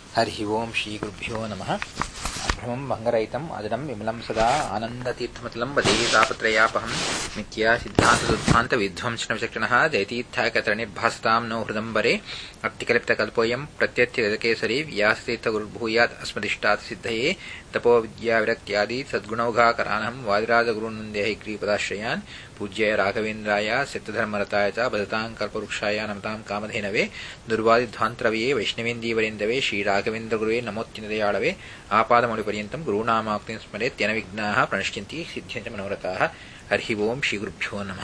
ಹರಿ ಓಂ ಶ್ರೀ ಗುರುಭ್ಯೋ ನಮಃ. ಅಭ್ರಮಂ ಭಂಗರಹಿತಂ ಅಜಡಂ ವಿಮಲಂ ಸದಾ ಆನಂದತೀರ್ಥಮತಲಂ ವದೇ ತಾಪತ್ರಯಾಪಹಂ ನಿತ್ಯ ಸಿದ್ಧಾಂತ ವಿಧ್ವಂಸನ ವಿಚಕ್ಷಣಃ ಜಯತೀರ್ಥಾಕತರಣಿರ್ಭಾಸತಾಂ ನೋ ಹೃದಂಬರೆ ಅಕ್ತಿಕಲಿಪ್ತಕಲ್ಪೋಯಂ ಪ್ರತ್ಯರ್ಥಿಗಜಕೇಸರಿ ವ್ಯಾಸತೀರ್ಥಗುರುರ್ಭೂಯಾತ್ ಅಸ್ಮದಿಷ್ಟಾತ್ ಸಿದ್ಧಯೇ ತಪೋ ವಿದ್ಯಾವಿರಕ್ತ್ಯಾದಿ ಸದ್ಗುಣೌಘಾಕರಾನಹಂ ವಾದಿರಾಜಗುರುನ್ವಂದೇ ಹೈಗ್ರೀಪದಾಶ್ರಯಾನ್ ಪೂಜ್ಯ ರಾಘವೇಂದ್ರಾಯ ಸಿದ್ಧಧರ್ಮರತಾಯ ಚ ಭಜತಾಂ ಕಲ್ಪವೃಕ್ಷಾಯ ನಮತಾಂ ಕಾಮಧೇನವೇ ದುರ್ವಾದಿಧ್ವಾಂತರವೇ ವೈಷ್ಣವೇಂದೀವರೆಂದವೇ ಶ್ರೀರಾಘವೇಂದ್ರಗುರುವೇ ನಮೋತ್ಯನದಯಾಳವೇ ಆಪಾದಮೌಳಿಪರ್ಯಂತಂ ಗುರುನಾಮಾಕ್ತಿಂ ಸ್ಮರೇತ್ ಯನ ವಿಘ್ನಾಃ ಪ್ರಣಶ್ಯಂತಿ ಸಿದ್ಧ್ಯಂಚ ಮನೋರಥಾಃ. ಹರಿ ಓಂ ಶ್ರೀ ಗುರುಭ್ಯೋ ನಮಃ.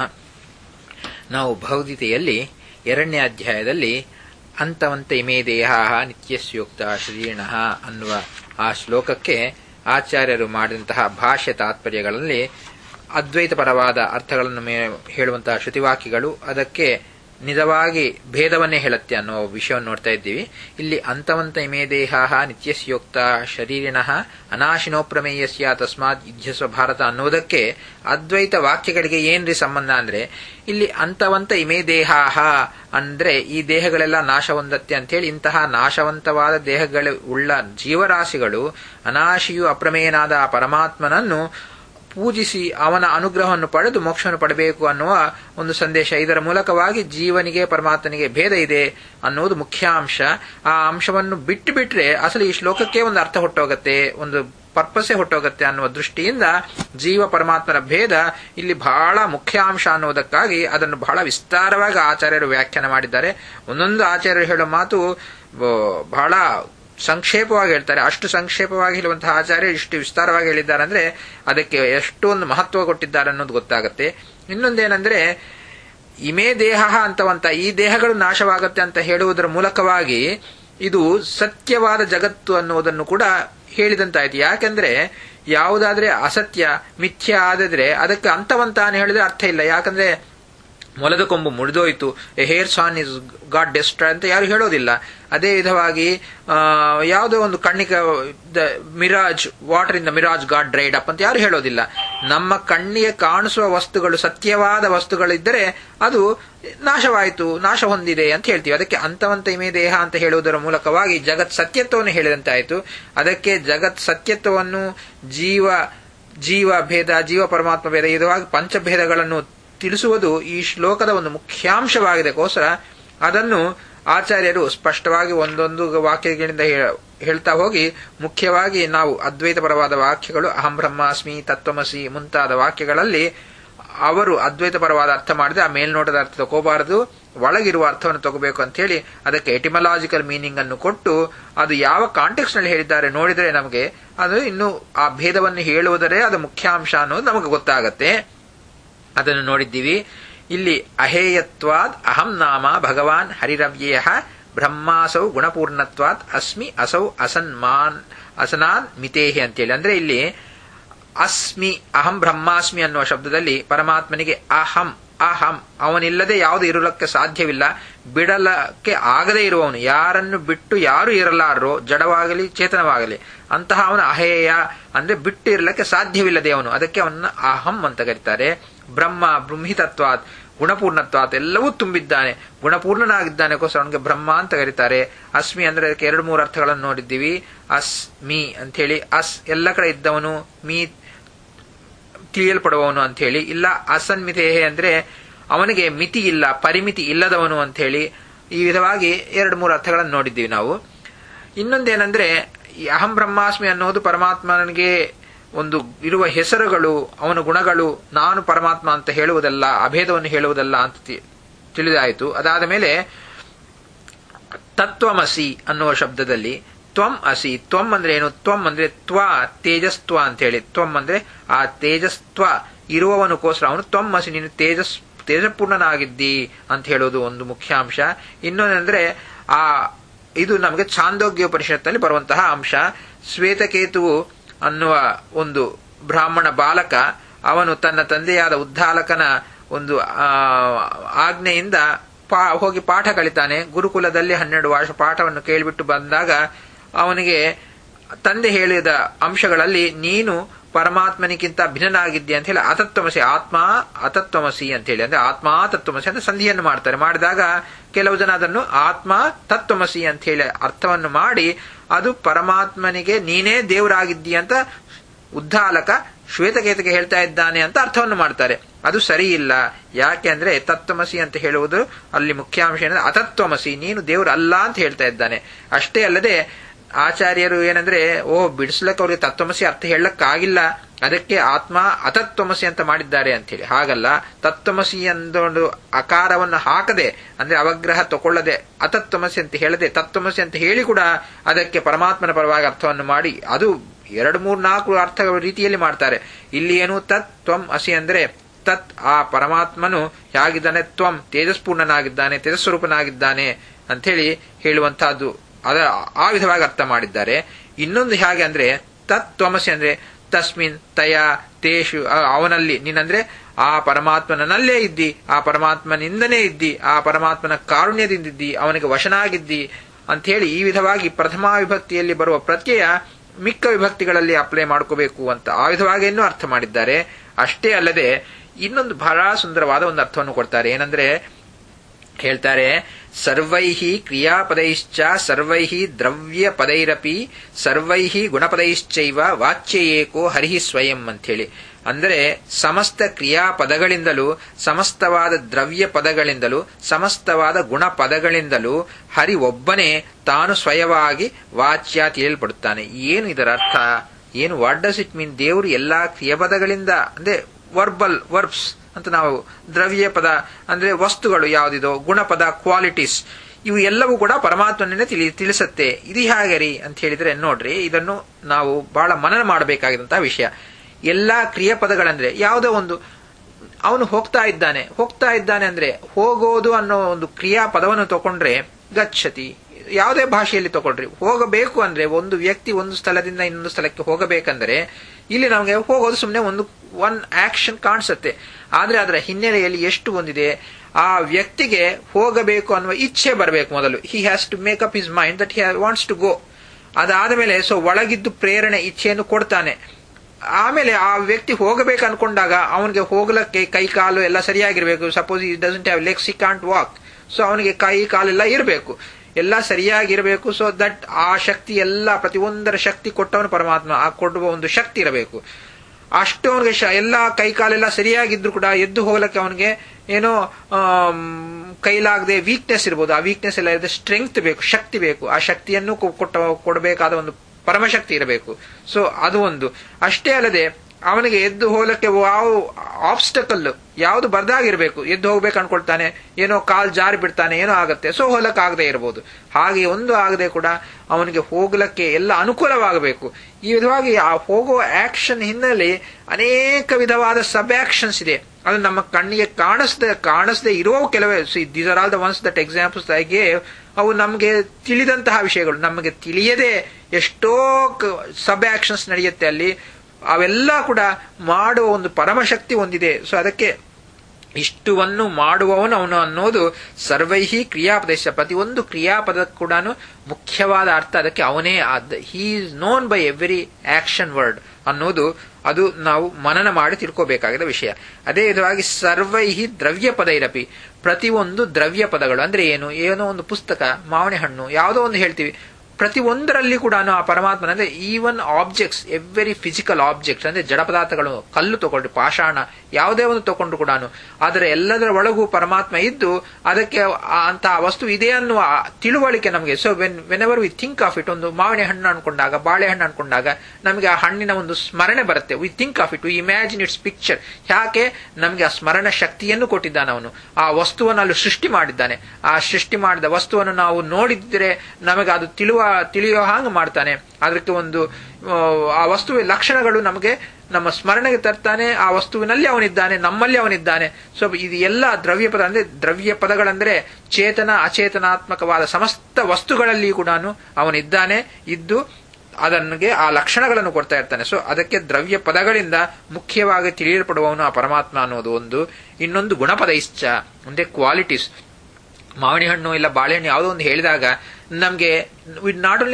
ನಾವು ಭಗವದ್ಗೀತೆಯಲ್ಲಿ 2ನೇ ಅಧ್ಯಾಯದಲ್ಲಿ ಅಂತವಂತ ಇಮೇ ದೇಹಾಃ ನಿತ್ಯಸ್ಯೋಕ್ತ ಶರೀರಿಣಃ ಅನ್ನುವ ಆ ಶ್ಲೋಕಕ್ಕೆ ಆಚಾರ್ಯರು ಮಾಡಿದಂತಹ ಭಾಷ್ಯ ತಾತ್ಪರ್ಯಗಳಲ್ಲಿ ಅದ್ವೈತಪರವಾದ ಅರ್ಥಗಳನ್ನು ಹೇಳುವಂತಹ ಶ್ರುತಿವಾಕ್ಯಗಳು ಅದಕ್ಕೆ ನಿಜವಾಗಿ ಭೇದವನ್ನೇ ಹೇಳುತ್ತೆ ಅನ್ನೋ ವಿಷಯವನ್ನು ನೋಡ್ತಾ ಇದ್ದೀವಿ. ಇಲ್ಲಿ ಅಂತವಂತ ಇಮೇ ದೇಹಾಃ ನಿತ್ಯಸ್ಯೋಕ್ತ ಶರೀರಿಣಃ ಅನಾಶಿನೋ ಪ್ರಮೇಯಸ್ಯ ತಸ್ಮಾತ್ ಯುಧ್ಯಸ್ವ ಭಾರತ ಅನ್ನೋದಕ್ಕೆ ಅದ್ವೈತ ವಾಕ್ಯಗಳಿಗೆ ಏನ್ರಿ ಸಂಬಂಧ ಅಂದ್ರೆ, ಇಲ್ಲಿ ಅಂತವಂತ ಇಮೇ ದೇಹಾಃ ಅಂದ್ರೆ ಈ ದೇಹಗಳೆಲ್ಲ ನಾಶ ಹೊಂದತ್ತೆ ಅಂತೇಳಿ ಇಂತಹ ನಾಶವಂತವಾದ ದೇಹಗಳು ಉಳ್ಳ ಜೀವರಾಶಿಗಳು ಅನಾಶಿಯು ಅಪ್ರಮೇಯನಾದ ಆ ಪರಮಾತ್ಮನನ್ನು ಪೂಜಿಸಿ ಅವನ ಅನುಗ್ರಹವನ್ನು ಪಡೆದು ಮೋಕ್ಷವನ್ನು ಪಡೆಯಬೇಕು ಅನ್ನುವ ಒಂದು ಸಂದೇಶ. ಇದರ ಮೂಲಕವಾಗಿ ಜೀವನಿಗೆ ಪರಮಾತ್ಮನಿಗೆ ಭೇದ ಇದೆ ಅನ್ನುವುದು ಮುಖ್ಯಾಂಶ. ಆ ಅಂಶವನ್ನು ಬಿಟ್ಟು ಬಿಟ್ರೆ ಅಸಲು ಈ ಶ್ಲೋಕಕ್ಕೆ ಒಂದು ಅರ್ಥ ಹೊಟ್ಟೋಗತ್ತೆ, ಒಂದು ಪರ್ಪಸ್ಸೇ ಹೊಟ್ಟೋಗತ್ತೆ ಅನ್ನುವ ದೃಷ್ಟಿಯಿಂದ ಜೀವ ಪರಮಾತ್ಮನ ಭೇದ ಇಲ್ಲಿ ಬಹಳ ಮುಖ್ಯಾಂಶ ಅನ್ನುವುದಕ್ಕಾಗಿ ಅದನ್ನು ಬಹಳ ವಿಸ್ತಾರವಾಗಿ ಆಚಾರ್ಯರು ವ್ಯಾಖ್ಯಾನ ಮಾಡಿದ್ದಾರೆ. ಒಂದೊಂದು ಆಚಾರ್ಯರು ಹೇಳೋ ಮಾತು ಬಹಳ ಸಂಕ್ಷೇಪವಾಗಿ ಹೇಳ್ತಾರೆ. ಅಷ್ಟು ಸಂಕ್ಷೇಪವಾಗಿ ಹೇಳುವಂತಹ ಆಚಾರ್ಯ ಇಷ್ಟು ವಿಸ್ತಾರವಾಗಿ ಹೇಳಿದ್ದಾರೆ ಅಂದ್ರೆ ಅದಕ್ಕೆ ಎಷ್ಟೊಂದು ಮಹತ್ವ ಕೊಟ್ಟಿದ್ದಾರೆ ಅನ್ನೋದು ಗೊತ್ತಾಗುತ್ತೆ. ಇನ್ನೊಂದೇನೆಂದ್ರೆ, ಇಮೇ ದೇಹ ಅಂತವಂತ ಈ ದೇಹಗಳು ನಾಶವಾಗುತ್ತೆ ಅಂತ ಹೇಳುವುದರ ಮೂಲಕವಾಗಿ ಇದು ಸತ್ಯವಾದ ಜಗತ್ತು ಅನ್ನುವುದನ್ನು ಕೂಡ ಹೇಳಿದಂತಾಯ್ತು. ಯಾಕೆಂದ್ರೆ ಯಾವುದಾದ್ರೆ ಅಸತ್ಯ ಮಿಥ್ಯ ಆದಿದ್ರೆ ಅದಕ್ಕೆ ಅಂತವಂತ ಅಂತ ಹೇಳಿದ್ರೆ ಅರ್ಥ ಇಲ್ಲ. ಯಾಕಂದ್ರೆ ಮೊಲದ ಕೊಂಬು ಮುರಿದೋಯ್ತು, a hare's horn is got destroy ಅಂತ ಯಾರು ಹೇಳೋದಿಲ್ಲ. ಅದೇ ವಿಧವಾಗಿ ಯಾವುದೋ ಒಂದು ಕಣ್ಣಿಗೆ mirage water in the mirage got dried up ಅಂತ ಯಾರು ಹೇಳೋದಿಲ್ಲ. ನಮ್ಮ ಕಣ್ಣಿಗೆ ಕಾಣಿಸುವ ವಸ್ತುಗಳು ಸತ್ಯವಾದ ವಸ್ತುಗಳಿದ್ದರೆ ಅದು ನಾಶವಾಯಿತು, ನಾಶ ಹೊಂದಿದೆ ಅಂತ ಹೇಳ್ತೀವಿ. ಅದಕ್ಕೆ ಅಂತವಂತ ಇಮೇ ದೇಹ ಅಂತ ಹೇಳುವುದರ ಮೂಲಕವಾಗಿ ಜಗತ್ ಸತ್ಯತ್ವವನ್ನು ಹೇಳಿದಂತಾಯಿತು. ಅದಕ್ಕೆ ಜಗತ್ ಸತ್ಯತ್ವವನ್ನು ಜೀವ ಭೇದ, ಜೀವ ಪರಮಾತ್ಮ ಭೇದ, ಇದಾಗಿ ಪಂಚಭೇದಗಳನ್ನು ತಿಳಿಸುವುದು ಈ ಶ್ಲೋಕದ ಒಂದು ಮುಖ್ಯಾಂಶವಾಗಿದೆಗೋಸ್ಕರ ಅದನ್ನು ಆಚಾರ್ಯರು ಸ್ಪಷ್ಟವಾಗಿ ಒಂದೊಂದು ವಾಕ್ಯಗಳಿಂದ ಹೇಳ್ತಾ ಹೋಗಿ ಮುಖ್ಯವಾಗಿ ನಾವು ಅದ್ವೈತಪರವಾದ ವಾಕ್ಯಗಳು ಅಹಂ ಬ್ರಹ್ಮಾಸ್ಮಿ, ತತ್ವಮಸಿ ಮುಂತಾದ ವಾಕ್ಯಗಳಲ್ಲಿ ಅವರು ಅದ್ವೈತಪರವಾದ ಅರ್ಥ ಮಾಡಿದ್ರೆ ಆ ಮೇಲ್ನೋಟದ ಅರ್ಥ ತಗೋಬಾರದು, ಒಳಗಿರುವ ಅರ್ಥವನ್ನು ತಗೋಬೇಕು ಅಂತ ಹೇಳಿ ಅದಕ್ಕೆ ಎಟಿಮಲಾಜಿಕಲ್ ಮೀನಿಂಗ್ ಅನ್ನು ಕೊಟ್ಟು ಅದು ಯಾವ ಕಾಂಟೆಕ್ಸ್ಟ್ ನಲ್ಲಿ ಹೇಳಿದ್ದಾರೆ ನೋಡಿದ್ರೆ ನಮಗೆ ಅದು ಇನ್ನು ಆ ಭೇದವನ್ನು ಹೇಳುವುದರೇ ಅದು ಮುಖ್ಯಾಂಶ ಅನ್ನೋದು ನಮಗೆ ಗೊತ್ತಾಗತ್ತೆ. ಅದನ್ನು ನೋಡಿದ್ದೀವಿ. ಇಲ್ಲಿ ಅಹೇಯತ್ವಾದ್ ಅಹಂ ನಾಮ ಭಗವಾನ್ ಹರಿರವ್ಯಯ ಬ್ರಹ್ಮಾಸೌ ಗುಣಪೂರ್ಣತ್ವಾತ್ ಅಸ್ಮಿ ಅಸೌ ಅಸನಾನ್ ಮಿತೇಹಿ ಅಂತೇಳಿ. ಅಂದ್ರೆ ಇಲ್ಲಿ ಅಸ್ಮಿ ಅಹಂ ಬ್ರಹ್ಮಾಸ್ಮಿ ಅನ್ನುವ ಶಬ್ದದಲ್ಲಿ ಪರಮಾತ್ಮನಿಗೆ ಅಹಂ ಅಹಂ ಅವನಿಲ್ಲದೆ ಯಾವುದು ಇರಲಕ್ಕೆ ಸಾಧ್ಯವಿಲ್ಲ, ಬಿಡಲಕ್ಕೆ ಆಗದೇ ಇರುವವನು, ಯಾರನ್ನು ಬಿಟ್ಟು ಯಾರು ಇರಲಾರೋ ಜಡವಾಗಲಿ ಚೇತನವಾಗಲಿ ಅಂತಹ ಅವನು ಅಹೇಯ ಅಂದ್ರೆ ಬಿಟ್ಟು ಇರಲಿಕ್ಕೆ ಸಾಧ್ಯವಿಲ್ಲದೆ ಅವನು. ಅದಕ್ಕೆ ಅವನ್ನ ಅಹಂ ಅಂತ ಕರೀತಾರೆ. ಬ್ರಹ್ಮ ಬ್ರಹ್ಮಿತತ್ವಾತ್ ಗುಣಪೂರ್ಣತ್ವಾತ್ ಎಲ್ಲವೂ ತುಂಬಿದ್ದಾನೆ, ಗುಣಪೂರ್ಣನಾಗಿದ್ದಾನೆಗೋಸ್ಕರ ಅವನಿಗೆ ಬ್ರಹ್ಮ ಅಂತ ಕರೀತಾರೆ. ಅಸ್ಮಿ ಅಂದ್ರೆ ಅದಕ್ಕೆ 2-3 ಅರ್ಥಗಳನ್ನು ನೋಡಿದ್ದೀವಿ. ಅಸ್ಮಿ ಅಂತ ಹೇಳಿ ಅಸ್ ಎಲ್ಲ ಕಡೆ ಇದ್ದವನು, ಮೀ ತಿಳಿಯಲ್ಪಡುವವನು ಅಂತ ಹೇಳಿ. ಇಲ್ಲ ಅಸನ್ಮಿತೇಹೆ ಅಂದ್ರೆ ಅವನಿಗೆ ಮಿತಿ ಇಲ್ಲ, ಪರಿಮಿತಿ ಇಲ್ಲದವನು ಅಂತ ಹೇಳಿ. ಈ ವಿಧವಾಗಿ 2-3 ಅರ್ಥಗಳನ್ನು ನೋಡಿದ್ದೀವಿ ನಾವು. ಇನ್ನೊಂದೇನೆಂದ್ರೆ ಈ ಅಹಂ ಬ್ರಹ್ಮಾಸ್ಮಿ ಅನ್ನೋದು ಪರಮಾತ್ಮನಿಗೆ ಒಂದು ಇರುವ ಹೆಸರುಗಳು, ಅವನ ಗುಣಗಳು, ನಾನು ಪರಮಾತ್ಮ ಅಂತ ಹೇಳುವುದಲ್ಲ, ಅಭೇದವನ್ನು ಹೇಳುವುದಲ್ಲ ಅಂತ ತಿಳಿದಾಯಿತು. ಅದಾದ ಮೇಲೆ ತತ್ವಮಸಿ ಅನ್ನುವ ಶಬ್ದದಲ್ಲಿ ತ್ವಂ ಅಸಿ, ತ್ವಂ ಅಂದ್ರೆ ಏನು? ತ್ವಂ ಅಂದ್ರೆ ತ್ವ ತೇಜಸ್ತ್ವ ಅಂತ ಹೇಳಿ. ತ್ವಂ ಅಂದ್ರೆ ಆ ತೇಜಸ್ತ್ವ ಇರುವವನಕ್ಕೋಸ್ಕರ ಅವನು ತ್ವಂ ಅಸಿ, ನೀನು ತೇಜಪೂರ್ಣನಾಗಿದ್ದಿ ಅಂತ ಹೇಳುವುದು ಒಂದು ಮುಖ್ಯಾಂಶ. ಇನ್ನೊಂದಂದ್ರೆ ಇದು ನಮಗೆ ಛಾಂದೋಗ್ಯ ಉಪನಿಷತ್ನಲ್ಲಿ ಬರುವಂತಹ ಅಂಶ. ಶ್ವೇತಕೇತುವು ಅನ್ನುವ ಒಂದು ಬ್ರಾಹ್ಮಣ ಬಾಲಕ ಅವನು ತನ್ನ ತಂದೆಯಾದ ಉದ್ದಾಲಕನ ಒಂದು ಆಜ್ಞೆಯಿಂದ ಹೋಗಿ ಪಾಠ ಕಲಿತಾನೆ. ಗುರುಕುಲದಲ್ಲಿ 12 ವರ್ಷ ಪಾಠವನ್ನು ಕೇಳಿಬಿಟ್ಟು ಬಂದಾಗ ಅವನಿಗೆ ತಂದೆ ಹೇಳಿದ ಅಂಶಗಳಲ್ಲಿ ನೀನು ಪರಮಾತ್ಮನಿಗಿಂತ ಭಿನ್ನನಾಗಿದ್ದೆ ಅಂತ ಹೇಳಿ ಅತತ್ವಮಸಿ, ಆತ್ಮ ಅತತ್ವಮಸಿ ಅಂತ ಹೇಳಿ, ಅಂದ್ರೆ ಆತ್ಮ ತತ್ವಮಸಿ ಅಂತ ಸಂಧಿಯನ್ನು ಮಾಡ್ತಾರೆ. ಮಾಡಿದಾಗ ಕೆಲವು ಜನ ಅದನ್ನು ಆತ್ಮ ತತ್ವಮಸಿ ಅಂತ ಹೇಳಿ ಅರ್ಥವನ್ನು ಮಾಡಿ ಅದು ಪರಮಾತ್ಮನಿಗೆ ನೀನೇ ದೇವರಾಗಿದ್ದೀಯ ಅಂತ ಉದ್ದಾಲಕ ಶ್ವೇತಕೇತಕ್ಕೆ ಹೇಳ್ತಾ ಇದ್ದಾನೆ ಅಂತ ಅರ್ಥವನ್ನು ಮಾಡ್ತಾರೆ. ಅದು ಸರಿ ಇಲ್ಲ. ಯಾಕೆ ಅಂದ್ರೆ ತತ್ವಮಸಿ ಅಂತ ಹೇಳುವುದು ಅಲ್ಲಿ ಮುಖ್ಯಾಂಶ ಏನಂದ್ರೆ ಅತತ್ವಮಸಿ, ನೀನು ದೇವರು ಅಲ್ಲ ಅಂತ ಹೇಳ್ತಾ ಇದ್ದಾನೆ. ಅಷ್ಟೇ ಅಲ್ಲದೆ ಆಚಾರ್ಯರು ಏನಂದ್ರೆ ಬಿಡಿಸ್ಲಕ್ಕೆ ಅವ್ರಿಗೆ ತತ್ವಮಸಿ ಅರ್ಥ ಹೇಳಕ್ಕಾಗಿಲ್ಲ, ಅದಕ್ಕೆ ಆತ್ಮ ಅತತ್ವಮಸಿ ಅಂತ ಮಾಡಿದ್ದಾರೆ ಅಂತ ಹೇಳಿ. ಹಾಗಲ್ಲ, ತತ್ವಮಸಿ ಎಂದೊಂದು ಅಕಾರವನ್ನು ಹಾಕದೆ ಅಂದ್ರೆ ಅವಗ್ರಹ ತಗೊಳ್ಳದೆ ಅತತ್ವಮಸಿ ಅಂತ ಹೇಳದೆ ತತ್ವಮಸಿ ಅಂತ ಹೇಳಿ ಕೂಡ ಅದಕ್ಕೆ ಪರಮಾತ್ಮನ ಪರವಾಗಿ ಅರ್ಥವನ್ನು ಮಾಡಿ ಅದು 2, 3, 4 ಅರ್ಥಗಳ ರೀತಿಯಲ್ಲಿ ಮಾಡ್ತಾರೆ. ಇಲ್ಲಿ ಏನು ತತ್ ತ್ವಂ ಅಸಿ ಅಂದ್ರೆ ತತ್ ಆ ಪರಮಾತ್ಮನು ಹೇಗಿದ್ದಾನೆ, ತ್ವಂ ತೇಜಸ್ಪೂರ್ಣನಾಗಿದ್ದಾನೆ, ತೇಜಸ್ವರೂಪನಾಗಿದ್ದಾನೆ ಅಂತ ಹೇಳಿ ಹೇಳುವಂತಹದ್ದು ಆ ವಿಧವಾಗಿ ಅರ್ಥ ಮಾಡಿದ್ದಾರೆ. ಇನ್ನೊಂದು ಹೇಗೆ ಅಂದ್ರೆ ತತ್ ತ್ವಮಸಿ ಅಂದ್ರೆ ತಸ್ಮಿನ್ ತಯ ತೇಷು, ಅವನಲ್ಲಿ ನೀನಂದ್ರೆ ಆ ಪರಮಾತ್ಮನಲ್ಲೇ ಇದ್ದಿ, ಆ ಪರಮಾತ್ಮನಿಂದನೇ ಇದ್ದಿ, ಆ ಪರಮಾತ್ಮನ ಕಾರುಣ್ಯದಿಂದಿದ್ದಿ, ಅವನಿಗೆ ವಶನಾಗಿದ್ದಿ ಅಂತ ಹೇಳಿ ಈ ವಿಧವಾಗಿ ಪ್ರಥಮಾ ವಿಭಕ್ತಿಯಲ್ಲಿ ಬರುವ ಪ್ರತ್ಯಯ ಮಿಕ್ಕ ವಿಭಕ್ತಿಗಳಲ್ಲಿ ಅಪ್ಲೈ ಮಾಡ್ಕೋಬೇಕು ಅಂತ ಆ ವಿಧವಾಗಿ ಇನ್ನೂ ಅರ್ಥ ಮಾಡಿದ್ದಾರೆ. ಅಷ್ಟೇ ಅಲ್ಲದೆ ಇನ್ನೊಂದು ಬಹಳ ಸುಂದರವಾದ ಒಂದು ಅರ್ಥವನ್ನು ಕೊಡ್ತಾರೆ. ಏನಂದ್ರೆ ಹೇಳ್ತಾರೆ, ಸರ್ವೈಹಿ ಕ್ರಿಯಾಪದೈಶ್ಚ ಸರ್ವೈಹಿ ದ್ರವ್ಯ ಪದೈರಪಿ ಸರ್ವೈಹಿ ಗುಣಪದೈಶ್ಚೈವ ವಾಚ್ಯ ಏಕೋ ಹರಿಹಿ ಸ್ವಯಂ ಅಂತ ಹೇಳಿ. ಅಂದರೆ ಸಮಸ್ತ ಕ್ರಿಯಾಪದಗಳಿಂದಲೂ ಸಮಸ್ತವಾದ ದ್ರವ್ಯ ಪದಗಳಿಂದಲೂ ಸಮಸ್ತವಾದ ಗುಣ ಪದಗಳಿಂದಲೂ ಹರಿ ಒಬ್ಬನೇ ತಾನು ಸ್ವಯವಾಗಿ ವಾಚ್ಯ ತಿಳಿಯಲ್ಪಡುತ್ತಾನೆ. ಏನು ಇದರ ಅರ್ಥ ಏನು? What does it mean? ದೇವರು ಎಲ್ಲಾ ಕ್ರಿಯಾಪದಗಳಿಂದ ಅಂದ್ರೆ ವರ್ಬ್ಸ್ ಅಂತ ನಾವು ದ್ರವ್ಯ ಪದ ಅಂದ್ರೆ ವಸ್ತುಗಳು ಯಾವುದಿದೋ, ಗುಣಪದ ಕ್ವಾಲಿಟೀಸ್, ಇವು ಎಲ್ಲವೂ ಕೂಡ ಪರಮಾತ್ಮನೇ ತಿಳಿಸುತ್ತೆ. ಇದು ಹೇಗೆ ರೀ ಅಂತ ಹೇಳಿದ್ರೆ ನೋಡ್ರಿ, ಇದನ್ನು ನಾವು ಬಹಳ ಮನನ ಮಾಡಬೇಕಾಗಿರುವಂತಹ ವಿಷಯ. ಎಲ್ಲಾ ಕ್ರಿಯಾಪದಗಳಂದ್ರೆ ಯಾವುದೋ ಒಂದು ಅವನು ಹೋಗ್ತಾ ಇದ್ದಾನೆ ಅಂದ್ರೆ ಹೋಗೋದು ಅನ್ನೋ ಒಂದು ಕ್ರಿಯಾಪದವನ್ನು ತಗೊಂಡ್ರೆ ಗಚ್ಚತಿ, ಯಾವುದೇ ಭಾಷೆಯಲ್ಲಿ ತಗೊಳ್ರಿ, ಹೋಗಬೇಕು ಅಂದ್ರೆ ಒಂದು ವ್ಯಕ್ತಿ ಒಂದು ಸ್ಥಳದಿಂದ ಇನ್ನೊಂದು ಸ್ಥಳಕ್ಕೆ ಹೋಗಬೇಕಂದ್ರೆ ಇಲ್ಲಿ ನಮಗೆ ಹೋಗೋದು ಸುಮ್ಮನೆ ಒನ್ ಆಕ್ಷನ್ ಕಾಣಿಸುತ್ತೆ. ಆದ್ರೆ ಅದರ ಹಿನ್ನೆಲೆಯಲ್ಲಿ ಎಷ್ಟು ಒಂದಿದೆ. ಆ ವ್ಯಕ್ತಿಗೆ ಹೋಗಬೇಕು ಅನ್ನುವ ಇಚ್ಛೆ ಬರಬೇಕು ಮೊದಲು. He has to make up his mind that he wants to go. ಅದಾದ ಮೇಲೆ ಒಳಗಿದ್ದು ಪ್ರೇರಣೆ ಇಚ್ಛೆಯನ್ನು ಕೊಡ್ತಾನೆ. ಆಮೇಲೆ ಆ ವ್ಯಕ್ತಿ ಹೋಗಬೇಕು ಅನ್ಕೊಂಡಾಗ ಅವನಿಗೆ ಹೋಗ್ಲಕ್ಕೆ ಕೈ ಕಾಲು ಎಲ್ಲ ಸರಿಯಾಗಿರ್ಬೇಕು. Suppose he doesn't have legs, he can't walk. So ಅವನಿಗೆ ಕೈ ಕಾಲೆಲ್ಲ ಇರಬೇಕು, ಎಲ್ಲ ಸರಿಯಾಗಿರಬೇಕು. ಸೊ ದಟ್ ಆ ಶಕ್ತಿ ಎಲ್ಲ ಪ್ರತಿಯೊಂದರ ಶಕ್ತಿ ಕೊಟ್ಟವನು ಪರಮಾತ್ಮ, ಆ ಕೊಡುವ ಒಂದು ಶಕ್ತಿ ಇರಬೇಕು. ಅಷ್ಟು ಅವನಿಗೆ ಎಲ್ಲ ಕೈ ಕಾಲೆಲ್ಲ ಸರಿಯಾಗಿದ್ರು ಕೂಡ ಎದ್ದು ಹೋಗ್ಲಕ್ಕೆ ಅವನಿಗೆ ಏನೋ ಕೈಲಾಗದೆ ವೀಕ್ನೆಸ್ ಇರ್ಬೋದು. ಆ ವೀಕ್ನೆಸ್ ಎಲ್ಲ ಇರದೆ ಸ್ಟ್ರೆಂಗ್ತ್ ಬೇಕು, ಶಕ್ತಿ ಬೇಕು. ಆ ಶಕ್ತಿಯನ್ನು ಕೊಡಬೇಕಾದ ಒಂದು ಪರಮಶಕ್ತಿ ಇರಬೇಕು. ಸೊ ಅದು ಒಂದು. ಅಷ್ಟೇ ಅಲ್ಲದೆ ಅವನಿಗೆ ಎದ್ದು ಹೋಗ್ಲಿಕ್ಕೆ ಯಾವ ಆಬ್ಸ್ಟಕಲ್ ಯಾವುದು ಬರ್ದಾಗಿರ್ಬೇಕು. ಎದ್ದು ಹೋಗ್ಬೇಕು ಅನ್ಕೊಳ್ತಾನೆ, ಏನೋ ಕಾಲ್ ಜಾರಿ ಬಿಡ್ತಾನೆ, ಏನೋ ಆಗತ್ತೆ, ಸೊ ಹೋಗ್ಲಕ್ಕೆ ಆಗದೆ ಇರಬಹುದು. ಹಾಗೆ ಒಂದು ಆಗದೆ ಕೂಡ ಅವನಿಗೆ ಹೋಗ್ಲಕ್ಕೆ ಎಲ್ಲ ಅನುಕೂಲವಾಗಬೇಕು. ಈ ವಿಧವಾಗಿ ಆ ಹೋಗೋ ಆಕ್ಷನ್ ಹಿನ್ನೆಲೆ ಅನೇಕ ವಿಧವಾದ ಸಬ್ ಆಕ್ಷನ್ಸ್ ಇದೆ. ಅದು ನಮ್ಮ ಕಣ್ಣಿಗೆ ಕಾಣಿಸದೆ ಇರೋ ಕೆಲವೇ. These are all the ones that examples I gave. ಅವು ನಮಗೆ ತಿಳಿದಂತಹ ವಿಷಯಗಳು. ನಮಗೆ ತಿಳಿಯದೆ ಎಷ್ಟೋ ಸಬ್ ಆಕ್ಷನ್ಸ್ ನಡೆಯುತ್ತೆ ಅಲ್ಲಿ. ಅವೆಲ್ಲ ಕೂಡ ಮಾಡುವ ಒಂದು ಪರಮಶಕ್ತಿ ಹೊಂದಿದೆ. ಸೊ ಅದಕ್ಕೆ ಇಷ್ಟುವನ್ನು ಮಾಡುವವನು ಅವನು ಅನ್ನೋದು ಸರ್ವೈಹಿ ಕ್ರಿಯಾಪದೇಶ. ಪ್ರತಿಯೊಂದು ಕ್ರಿಯಾಪದ ಕೂಡ ಮುಖ್ಯವಾದ ಅರ್ಥ ಅದಕ್ಕೆ ಅವನೇ. He is known by every action word ಅನ್ನೋದು ಅದು ನಾವು ಮನನ ಮಾಡಿ ತಿಳ್ಕೋಬೇಕಾಗಿದ್ದ ವಿಷಯ. ಅದೇ ವಿಧವಾಗಿ ಸರ್ವೈಹಿ ದ್ರವ್ಯ ಪದ ಇರಪಿ. ಪ್ರತಿಯೊಂದು ದ್ರವ್ಯ ಪದಗಳು ಅಂದ್ರೆ ಏನೋ ಒಂದು ಪುಸ್ತಕ, ಮಾವಿನ ಹಣ್ಣು, ಯಾವುದೋ ಒಂದು ಹೇಳ್ತೀವಿ. ಪ್ರತಿಯೊಂದರಲ್ಲಿ ಕೂಡ ಆ ಪರಮಾತ್ಮನ ಅಂದ್ರೆ even objects, every physical objects ಅಂದ್ರೆ ಜಡ ಪದಾರ್ಥಗಳು, ಕಲ್ಲು ತಗೊಂಡ್ರು, ಪಾಷಾಣ, ಯಾವುದೇ ಒಂದು ತಗೊಂಡ್ರು ಕೂಡ ಆದರೆ ಎಲ್ಲದರ ಒಳಗೂ ಪರಮಾತ್ಮ ಇದ್ದು ಅದಕ್ಕೆ ಅಂತ ವಸ್ತು ಇದೆ ಅನ್ನುವ ತಿಳುವಳಿಕೆ ನಮಗೆ. So whenever we think of it, ಒಂದು ಮಾವಿನ ಹಣ್ಣು ಅನ್ಕೊಂಡಾಗ, ಬಾಳೆಹಣ್ಣು ಅನ್ಕೊಂಡಾಗ ನಮಗೆ ಆ ಹಣ್ಣಿನ ಒಂದು ಸ್ಮರಣೆ ಬರುತ್ತೆ. We think of it, we imagine its picture. ಯಾಕೆ? ನಮಗೆ ಆ ಸ್ಮರಣ ಶಕ್ತಿಯನ್ನು ಕೊಟ್ಟಿದ್ದಾನೆ ಅವನು. ಆ ವಸ್ತುವನ್ನು ಅಲ್ಲಿ ಸೃಷ್ಟಿ ಮಾಡಿದ್ದಾನೆ. ಆ ಸೃಷ್ಟಿ ಮಾಡಿದ ವಸ್ತುವನ್ನು ನಾವು ನೋಡಿದ್ರೆ ನಮಗೆ ಅದು ತಿಳಿಯೋ ಹಾಗೆ ಮಾಡ್ತಾನೆ. ಅದಕ್ಕೆ ಒಂದು ಆ ವಸ್ತುವಿನ ಲಕ್ಷಣಗಳು ನಮಗೆ ನಮ್ಮ ಸ್ಮರಣೆಗೆ ತರ್ತಾನೆ. ಆ ವಸ್ತುವಿನಲ್ಲಿ ಅವನಿದ್ದಾನೆ, ನಮ್ಮಲ್ಲಿ ಅವನಿದ್ದಾನೆ. ಸೊ ಇದು ಎಲ್ಲ ದ್ರವ್ಯ ಪದ ಅಂದ್ರೆ ದ್ರವ್ಯ ಪದಗಳಂದ್ರೆ ಚೇತನ ಅಚೇತನಾತ್ಮಕವಾದ ಸಮಸ್ತ ವಸ್ತುಗಳಲ್ಲಿ ಕೂಡ ಅವನಿದ್ದಾನೆ. ಇದ್ದು ಅದನ್ನಿಗೆ ಆ ಲಕ್ಷಣಗಳನ್ನು ಕೊಡ್ತಾ ಇರ್ತಾನೆ. ಸೊ ಅದಕ್ಕೆ ದ್ರವ್ಯ ಪದಗಳಿಂದ ಮುಖ್ಯವಾಗಿ ತಿಳಿಯಲ್ಪಡುವವನು ಆ ಪರಮಾತ್ಮ ಅನ್ನೋದು ಒಂದು. ಇನ್ನೊಂದು ಗುಣಪದ ಇಚ್ಛ ಅಂದ್ರೆ ಕ್ವಾಲಿಟೀಸ್. ಮಾವಿನ ಹಣ್ಣು ಇಲ್ಲ ಬಾಳೆಹಣ್ಣು ಯಾವುದೋ ಒಂದು ಹೇಳಿದಾಗ ನಮ್ಗೆ not only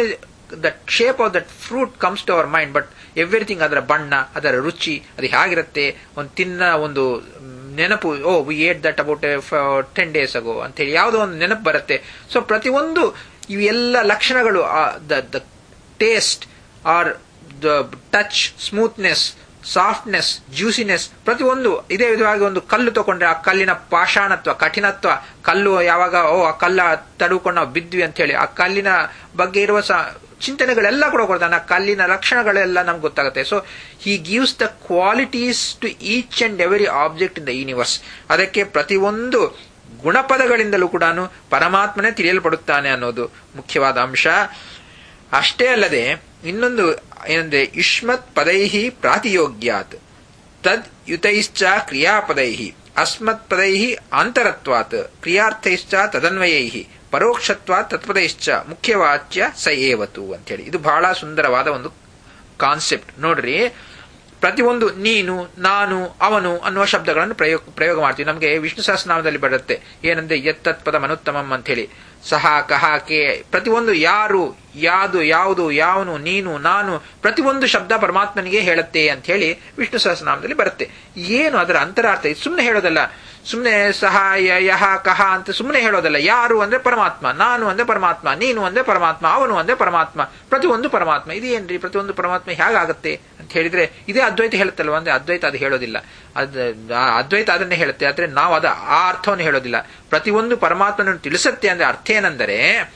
that shape of that fruit comes to our mind, but everything, ಅದರ ಬಣ್ಣ, ಅದರ ರುಚಿ, ಅದು ಹೇಗಿರುತ್ತೆ, ಒಂದು ನೆನಪು, we ate that about 10 days ago ಅಂತೇಳಿ ಯಾವುದೋ ಒಂದು ನೆನಪು ಬರುತ್ತೆ. ಸೊ ಪ್ರತಿಯೊಂದು ಇವೆಲ್ಲ ಲಕ್ಷಣಗಳು, the taste or the touch, smoothness, softness, juiciness, ಪ್ರತಿಯೊಂದು ಇದೇ ವಿಧವಾಗಿ ಒಂದು ಕಲ್ಲು ತಗೊಂಡ್ರೆ ಆ ಕಲ್ಲಿನ ಪಾಷಾಣತ್ವ, ಕಠಿಣತ್ವ, ಕಲ್ಲು ಯಾವಾಗ ಆ ಕಲ್ಲ ತಡುಕೊಂಡು ನಾವು ಬಿದ್ವಿ ಅಂತ ಹೇಳಿ ಆ ಕಲ್ಲಿನ ಬಗ್ಗೆ ಇರುವ ಚಿಂತನೆಗಳೆಲ್ಲ ಕೂಡ ಕೊಡ್ತಾನೆ, ಆ ಕಲ್ಲಿನ ಲಕ್ಷಣಗಳೆಲ್ಲ ನಮ್ಗೆ ಗೊತ್ತಾಗುತ್ತೆ. So he gives the qualities to each and every object in the universe. ಅದಕ್ಕೆ ಪ್ರತಿಯೊಂದು ಗುಣಪದಗಳಿಂದಲೂ ಕೂಡ ಪರಮಾತ್ಮನೇ ತಿಳಿಯಲ್ಪಡುತ್ತಾನೆ ಅನ್ನೋದು ಮುಖ್ಯವಾದ ಅಂಶ. ಅಷ್ಟೇ ಅಲ್ಲದೆ ಇನ್ನೊಂದು ಏನಂದ್ರೆ, ಯುಷ್ಮತ್ ಪದೈಹಿ ಪ್ರಾತಿಯೋಗ್ಯಾತ್ ತದ್ ಯುತೈಶ್ಚ ಕ್ರಿಯಾಪದೈಹಿ ಅಸ್ಮತ್ ಪದೈಹಿ ಅಂತರತ್ವಾತ್ ಕ್ರಿಯಾರ್ಥೈಶ್ಚ ತದನ್ವಯೈಹಿ ಪರೋಕ್ಷತ್ವಾತ್ ತತ್ಪದೈಶ್ಚ ಮುಖ್ಯವಾಚ್ಯ ಸ ಏವತು ಅಂತೇಳಿ. ಇದು ಬಹಳ ಸುಂದರವಾದ ಒಂದು ಕಾನ್ಸೆಪ್ಟ್. ನೋಡ್ರಿ, ಪ್ರತಿಯೊಂದು ನೀನು, ನಾನು, ಅವನು ಅನ್ನುವ ಶಬ್ದಗಳನ್ನು ಪ್ರಯೋಗ ಮಾಡ್ತೀವಿ. ನಮಗೆ ವಿಷ್ಣು ಸಹಸ್ರನಾಮದಲ್ಲಿ ಬರುತ್ತೆ ಏನಂದ್ರೆ, ಯತ್ತತ್ಪದ ಮನುತ್ತಮಂ ಅಂತ ಹೇಳಿ, ಸಹ, ಕಹ, ಕೆ, ಪ್ರತಿಯೊಂದು ಯಾರು, ಯಾವುದು, ಯಾವನು, ನೀನು, ನಾನು, ಪ್ರತಿಯೊಂದು ಶಬ್ದ ಪರಮಾತ್ಮನಿಗೆ ಹೇಳುತ್ತೆ ಅಂತ ಹೇಳಿ ವಿಷ್ಣು ಸಹಸ್ರನಾಮದಲ್ಲಿ ಬರುತ್ತೆ. ಏನು ಅದರ ಅಂತರಾರ್ಥ? ಇದು ಸುಮ್ಮನೆ ಹೇಳೋದಲ್ಲ, ಸುಮ್ಮನೆ ಸಹ, ಯಹ, ಕಹ ಅಂತ ಸುಮ್ಮನೆ ಹೇಳೋದಲ್ಲ. ಯಾರು ಅಂದ್ರೆ ಪರಮಾತ್ಮ, ನಾನು ಅಂದ್ರೆ ಪರಮಾತ್ಮ, ನೀನು ಅಂದ್ರೆ ಪರಮಾತ್ಮ, ಅವನು ಅಂದ್ರೆ ಪರಮಾತ್ಮ, ಪ್ರತಿಯೊಂದು ಪರಮಾತ್ಮ. ಇದೇನ್ರಿ ಪ್ರತಿಯೊಂದು ಪರಮಾತ್ಮ ಹೇಗಾಗತ್ತೆ ಅಂತ ಹೇಳಿದ್ರೆ, ಇದೇ ಅದ್ವೈತ ಹೇಳುತ್ತಲ್ವ ಅಂದ್ರೆ ಅದ್ವೈತ ಅದು ಹೇಳೋದಿಲ್ಲ. ಅದ್ವೈತ ಅದನ್ನೇ ಹೇಳುತ್ತೆ, ಆದ್ರೆ ನಾವು ಆ ಅರ್ಥವನ್ನು ಹೇಳೋದಿಲ್ಲ. ಪ್ರತಿಯೊಂದು ಪರಮಾತ್ಮನನ್ನು ತಿಳಿಸುತ್ತೆ ಅಂದ್ರೆ ಅರ್ಥ ಏನಂದರೆ,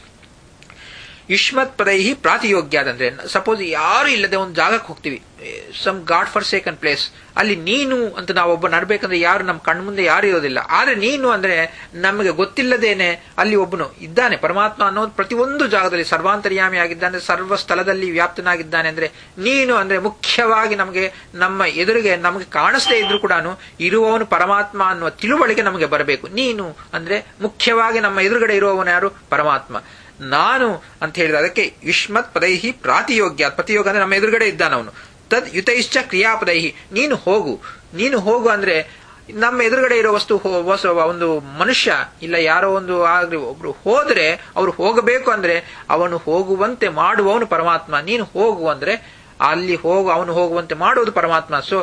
ಯುಷ್ಮತ್ ಪದೈಹಿ ಪ್ರಾತಿಯೋಗ್ಯ ಅದಂದ್ರೆ, ಸಪೋಸ್ ಯಾರು ಇಲ್ಲದೆ ಒಂದು ಜಾಗಕ್ಕೆ ಹೋಗ್ತೀವಿ, some god for second place, ಅಲ್ಲಿ ನೀನು ಅಂತ ನಾವೊಬ್ಬ ನಡ್ಬೇಕಂದ್ರೆ ಯಾರು ನಮ್ಮ ಕಣ್ಮುಂದೆ ಯಾರು ಇರೋದಿಲ್ಲ. ಆದ್ರೆ ನೀನು ಅಂದ್ರೆ ನಮಗೆ ಗೊತ್ತಿಲ್ಲದೇನೆ ಅಲ್ಲಿ ಒಬ್ಬನು ಇದ್ದಾನೆ. ಪರಮಾತ್ಮ ಅನ್ನೋದು ಪ್ರತಿಯೊಂದು ಜಾಗದಲ್ಲಿ ಸರ್ವಾಂತರ್ಯಾಮಿ ಆಗಿದ್ದಾನೆ, ಸರ್ವ ಸ್ಥಳದಲ್ಲಿ ವ್ಯಾಪ್ತನಾಗಿದ್ದಾನೆ. ಅಂದ್ರೆ ನೀನು ಅಂದ್ರೆ ಮುಖ್ಯವಾಗಿ ನಮಗೆ ನಮ್ಮ ಎದುರಿಗೆ ನಮಗೆ ಕಾಣಿಸದೇ ಇದ್ರು ಕೂಡ ಇರುವವನು ಪರಮಾತ್ಮ ಅನ್ನುವ ತಿಳುವಳಿಕೆ ನಮಗೆ ಬರಬೇಕು. ನೀನು ಅಂದ್ರೆ ಮುಖ್ಯವಾಗಿ ನಮ್ಮ ಎದುರುಗಡೆ ಇರುವವನು ಯಾರು? ಪರಮಾತ್ಮ. ನಾನು ಅಂತ ಹೇಳಿದ ಅದಕ್ಕೆ ಯುಷ್ಮತ್ ಪದೈಹಿ ಪ್ರಾತಿಯೋಗ್ಯ, ಪ್ರತಿಯೋಗ ಅಂದ್ರೆ ನಮ್ಮ ಎದುರುಗಡೆ ಇದ್ದಾನವನು. ತದ್ ಯುತೈಶ್ಚ ಕ್ರಿಯಾಪದೈಹಿ, ನೀನು ಹೋಗು ಅಂದ್ರೆ ನಮ್ಮ ಎದುರುಗಡೆ ಇರೋ ವಸ್ತು, ಒಂದು ಮನುಷ್ಯ ಇಲ್ಲ ಯಾರೋ ಒಂದು ಆಗ್ಲಿ ಒಬ್ರು ಹೋದ್ರೆ ಅವ್ರು ಹೋಗಬೇಕು ಅಂದ್ರೆ ಅವನು ಹೋಗುವಂತೆ ಮಾಡುವವನು ಪರಮಾತ್ಮ. ನೀನು ಹೋಗು ಅಂದ್ರೆ ಅಲ್ಲಿ ಅವನು ಹೋಗುವಂತೆ ಮಾಡೋದು ಪರಮಾತ್ಮ. ಸೊ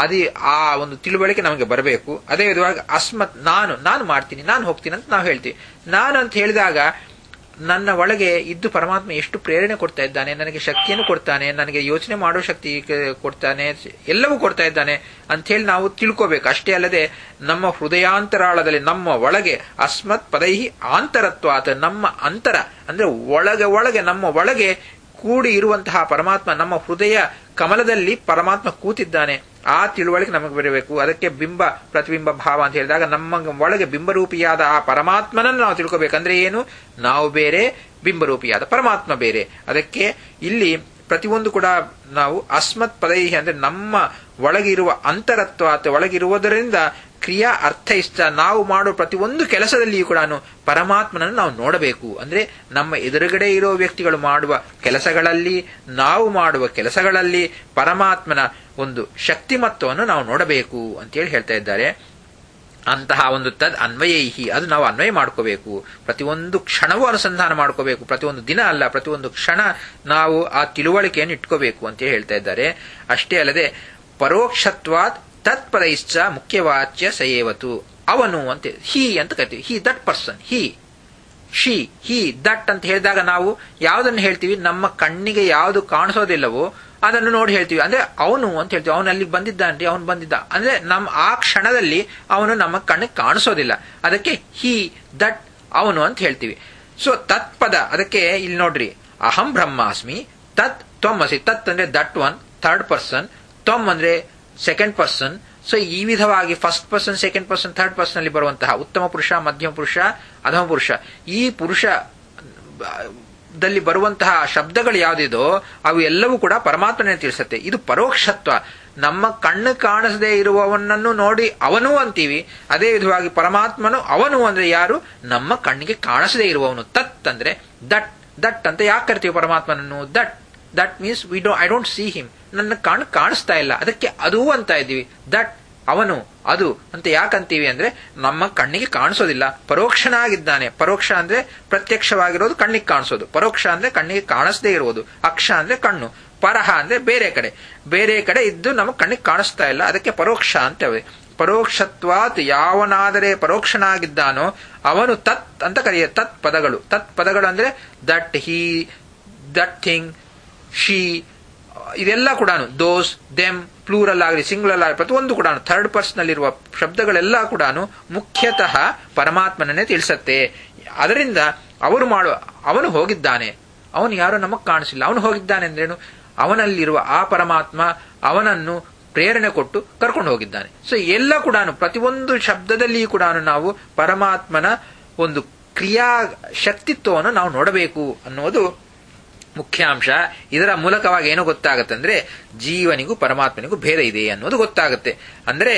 ಆ ಒಂದು ತಿಳುವಳಿಕೆ ನಮಗೆ ಬರಬೇಕು. ಅದೇ ವಿಧವಾಗಿ ಅಸ್ಮತ್, ನಾನು ಮಾಡ್ತೀನಿ, ನಾನು ಹೋಗ್ತೀನಿ ಅಂತ ನಾವು ಹೇಳ್ತೀವಿ. ನಾನು ಅಂತ ಹೇಳಿದಾಗ ನನ್ನ ಒಳಗೆ ಇದ್ದು ಪರಮಾತ್ಮ ಎಷ್ಟು ಪ್ರೇರಣೆ ಕೊಡ್ತಾ ಇದ್ದಾನೆ, ನನಗೆ ಶಕ್ತಿಯನ್ನು ಕೊಡ್ತಾನೆ, ನನಗೆ ಯೋಚನೆ ಮಾಡೋ ಶಕ್ತಿ ಕೊಡ್ತಾನೆ, ಎಲ್ಲವೂ ಕೊಡ್ತಾ ಇದ್ದಾನೆ ಅಂತ ಹೇಳಿ ನಾವು ತಿಳ್ಕೋಬೇಕು. ಅಷ್ಟೇ ಅಲ್ಲದೆ ನಮ್ಮ ಹೃದಯಾಂತರಾಳದಲ್ಲಿ ನಮ್ಮ ಒಳಗೆ ಅಸ್ಮತ್ ಪದೈಹಿ ಆಂತರತ್ವಾತ್, ನಮ್ಮ ಅಂತರ ಅಂದ್ರೆ ಒಳಗೆ ನಮ್ಮ ಒಳಗೆ ಕೂಡಿ ಇರುವಂತಹ ಪರಮಾತ್ಮ, ನಮ್ಮ ಹೃದಯ ಕಮಲದಲ್ಲಿ ಪರಮಾತ್ಮ ಕೂತಿದ್ದಾನೆ. ಆ ತಿಳುವಳಿಕೆ ನಮಗೆ ಬರಬೇಕು. ಅದಕ್ಕೆ ಬಿಂಬ ಪ್ರತಿಬಿಂಬ ಭಾವ ಅಂತ ಹೇಳಿದಾಗ ನಮ್ಮ ಒಳಗೆ ಬಿಂಬರೂಪಿಯಾದ ಆ ಪರಮಾತ್ಮನನ್ನು ನಾವು ತಿಳ್ಕೋಬೇಕಂದ್ರೆ ಏನು? ನಾವು ಬೇರೆ, ಬಿಂಬರೂಪಿಯಾದ ಪರಮಾತ್ಮ ಬೇರೆ. ಅದಕ್ಕೆ ಇಲ್ಲಿ ಪ್ರತಿಯೊಂದು ಕೂಡ ನಾವು ಅಸ್ಮತ್ ಪದೈಹಿ ಅಂದ್ರೆ ನಮ್ಮ ಒಳಗಿರುವ ಅಂತರತ್ವ ಅಥವಾ ಒಳಗಿರುವುದರಿಂದ ಕ್ರಿಯಾ ಅರ್ಥ ಇಷ್ಟ, ನಾವು ಮಾಡೋ ಪ್ರತಿಯೊಂದು ಕೆಲಸದಲ್ಲಿಯೂ ಕೂಡ ಪರಮಾತ್ಮನನ್ನು ನಾವು ನೋಡಬೇಕು. ಅಂದ್ರೆ ನಮ್ಮ ಎದುರುಗಡೆ ಇರೋ ವ್ಯಕ್ತಿಗಳು ಮಾಡುವ ಕೆಲಸಗಳಲ್ಲಿ, ನಾವು ಮಾಡುವ ಕೆಲಸಗಳಲ್ಲಿ ಪರಮಾತ್ಮನ ಒಂದು ಶಕ್ತಿಮತ್ವವನ್ನು ನಾವು ನೋಡಬೇಕು ಅಂತೇಳಿ ಹೇಳ್ತಾ ಇದ್ದಾರೆ. ಅಂತಹ ಒಂದು ತದ್ ಅನ್ವಯೈಹಿ, ಅದು ನಾವು ಅನ್ವಯ ಮಾಡ್ಕೋಬೇಕು. ಪ್ರತಿಯೊಂದು ಕ್ಷಣವೂ ಅನುಸಂಧಾನ ಮಾಡ್ಕೋಬೇಕು. ಪ್ರತಿಯೊಂದು ದಿನ ಅಲ್ಲ, ಪ್ರತಿಯೊಂದು ಕ್ಷಣ ನಾವು ಆ ತಿಳುವಳಿಕೆಯನ್ನು ಇಟ್ಕೋಬೇಕು ಅಂತ ಹೇಳ್ತಾ ಇದ್ದಾರೆ. ಅಷ್ಟೇ ಅಲ್ಲದೆ ಪರೋಕ್ಷತ್ವಾತ್ ತತ್ಪದೈಶ್ಚ ಮುಖ್ಯವಾಚ್ಯ ಸಯೇವತು, ಅವನು ಅಂತ ಹಿ ಅಂತ ಕರಿತೀವಿ. He that person, she he that ಅಂತ ಹೇಳಿದಾಗ ನಾವು ಯಾವುದನ್ನು ಹೇಳ್ತೀವಿ? ನಮ್ಮ ಕಣ್ಣಿಗೆ ಯಾವುದು ಕಾಣಿಸೋದಿಲ್ಲವೋ ಅದನ್ನು ನೋಡಿ ಹೇಳ್ತೀವಿ. ಅಂದ್ರೆ ಅವನು ಅಂತ ಹೇಳ್ತೀವಿ. ಅವನು ಅಲ್ಲಿ ಬಂದಿದ್ದಾನ್ರಿ, ಅವನು ಬಂದಿದ್ದ ಅಂದ್ರೆ ಆ ಕ್ಷಣದಲ್ಲಿ ಅವನು ನಮ್ಮ ಕಣ್ಣಿಗೆ ಕಾಣಿಸೋದಿಲ್ಲ. ಅದಕ್ಕೆ ಹಿ ದಟ್ ಅವನು ಅಂತ ಹೇಳ್ತೀವಿ. ಸೊ ತತ್ಪದ, ಅದಕ್ಕೆ ಇಲ್ಲಿ ನೋಡ್ರಿ, ಅಹಂ ಬ್ರಹ್ಮಾಸ್ಮಿ, ತತ್ ತ್ವಮಸಿ. ತತ್ ಅಂದ್ರೆ ದಟ್ ಒನ್, ಥರ್ಡ್ ಪರ್ಸನ್. ತ್ವಮ್ ಅಂದ್ರೆ ಸೆಕೆಂಡ್ ಪರ್ಸನ್. ಸೊ ಈ ವಿಧವಾಗಿ first person, second person, third person ಅಲ್ಲಿ ಬರುವಂತಹ ಉತ್ತಮ ಪುರುಷ, ಮಧ್ಯಮ ಪುರುಷ, ಅಧಮ ಪುರುಷ, ಈ ಪುರುಷದಲ್ಲಿ ಬರುವಂತಹ ಶಬ್ದಗಳು ಯಾವುದಿದೋ ಅವು ಎಲ್ಲವೂ ಕೂಡ ಪರಮಾತ್ಮನೇ ತಿಳಿಸುತ್ತೆ. ಇದು ಪರೋಕ್ಷತ್ವ. ನಮ್ಮ ಕಣ್ಣು ಕಾಣಿಸದೇ ಇರುವವನನ್ನು ನೋಡಿ ಅವನು ಅಂತೀವಿ. ಅದೇ ವಿಧವಾಗಿ ಪರಮಾತ್ಮನು ಅವನು ಅಂದ್ರೆ ಯಾರು? ನಮ್ಮ ಕಣ್ಣಿಗೆ ಕಾಣಿಸದೇ ಇರುವವನು. ತತ್ ಅಂದ್ರೆ ದಟ್ ಅಂತ ಯಾಕೆ ಕರಿತೀವಿ ಪರಮಾತ್ಮನನ್ನು? That means I don't see him, ನನ್ನ ಕಣ್ಣು ಕಾಣಿಸ್ತಾ ಇಲ್ಲ, ಅದಕ್ಕೆ ಅದು ಅಂತ ಇದ್ದೀವಿ. ಅವನು ಅದು ಅಂತ ಯಾಕಂತೀವಿ ಅಂದ್ರೆ ನಮ್ಮ ಕಣ್ಣಿಗೆ ಕಾಣಿಸೋದಿಲ್ಲ, ಪರೋಕ್ಷನಾಗಿದ್ದಾನೆ. ಪರೋಕ್ಷ ಅಂದ್ರೆ ಪ್ರತ್ಯಕ್ಷವಾಗಿರೋದು, ಕಣ್ಣಿಗೆ ಕಾಣಿಸೋದು. ಪರೋಕ್ಷ ಅಂದ್ರೆ ಕಣ್ಣಿಗೆ ಕಾಣಿಸದೇ ಇರುವುದು. ಅಕ್ಷ ಅಂದ್ರೆ ಕಣ್ಣು, ಪರಹ ಅಂದ್ರೆ ಬೇರೆ ಕಡೆ ಇದ್ದು ನಮಗೆ ಕಣ್ಣಿಗೆ ಕಾಣಿಸ್ತಾ ಇಲ್ಲ, ಅದಕ್ಕೆ ಪರೋಕ್ಷ ಅಂತೇವೆ. ಪರೋಕ್ಷತ್ವಾತ್ ಯಾವನಾದರೆ ಪರೋಕ್ಷನಾಗಿದ್ದಾನೋ ಅವನು ತತ್ ಅಂತ ಕರೆಯ. ತತ್ ಪದಗಳು ಅಂದ್ರೆ that, he, that thing, she, ಇದೆಲ್ಲ ಕೂಡ ದೋಸ್, ದೆಮ್, ಪ್ಲೂರಲ್ ಆಗಲಿ ಸಿಂಗುಲರ್ ಆಗಲಿ ಪ್ರತಿಯೊಂದು ಕೂಡ ಥರ್ಡ್ ಪರ್ಸನ್ ಅಲ್ಲಿರುವ ಶಬ್ದಗಳೆಲ್ಲ ಕೂಡ ಮುಖ್ಯತಃ ಪರಮಾತ್ಮನನ್ನೇ ತಿಳಿಸತ್ತೆ. ಅದರಿಂದ ಅವನು ಹೋಗಿದ್ದಾನೆ, ಅವನು ಯಾರೋ ನಮಗ್ ಕಾಣಿಸಿಲ್ಲ, ಅವನು ಹೋಗಿದ್ದಾನೆ ಅಂದ್ರೇನು, ಅವನಲ್ಲಿರುವ ಆ ಪರಮಾತ್ಮ ಅವನನ್ನು ಪ್ರೇರಣೆ ಕೊಟ್ಟು ಕರ್ಕೊಂಡು ಹೋಗಿದ್ದಾನೆ. ಸೊ ಎಲ್ಲ ಕೂಡ ಪ್ರತಿಯೊಂದು ಶಬ್ದದಲ್ಲಿ ಕೂಡ ನಾವು ಪರಮಾತ್ಮನ ಒಂದು ಕ್ರಿಯಾ ಶಕ್ತಿತ್ವವನ್ನು ನಾವು ನೋಡಬೇಕು ಅನ್ನೋದು ಮುಖ್ಯಾಂಶ. ಇದರ ಮೂಲಕವಾಗಿ ಏನು ಗೊತ್ತಾಗತ್ತೆ ಅಂದ್ರೆ ಜೀವನಿಗೂ ಪರಮಾತ್ಮನಿಗೂ ಭೇದ ಇದೆ ಅನ್ನೋದು ಗೊತ್ತಾಗುತ್ತೆ. ಅಂದ್ರೆ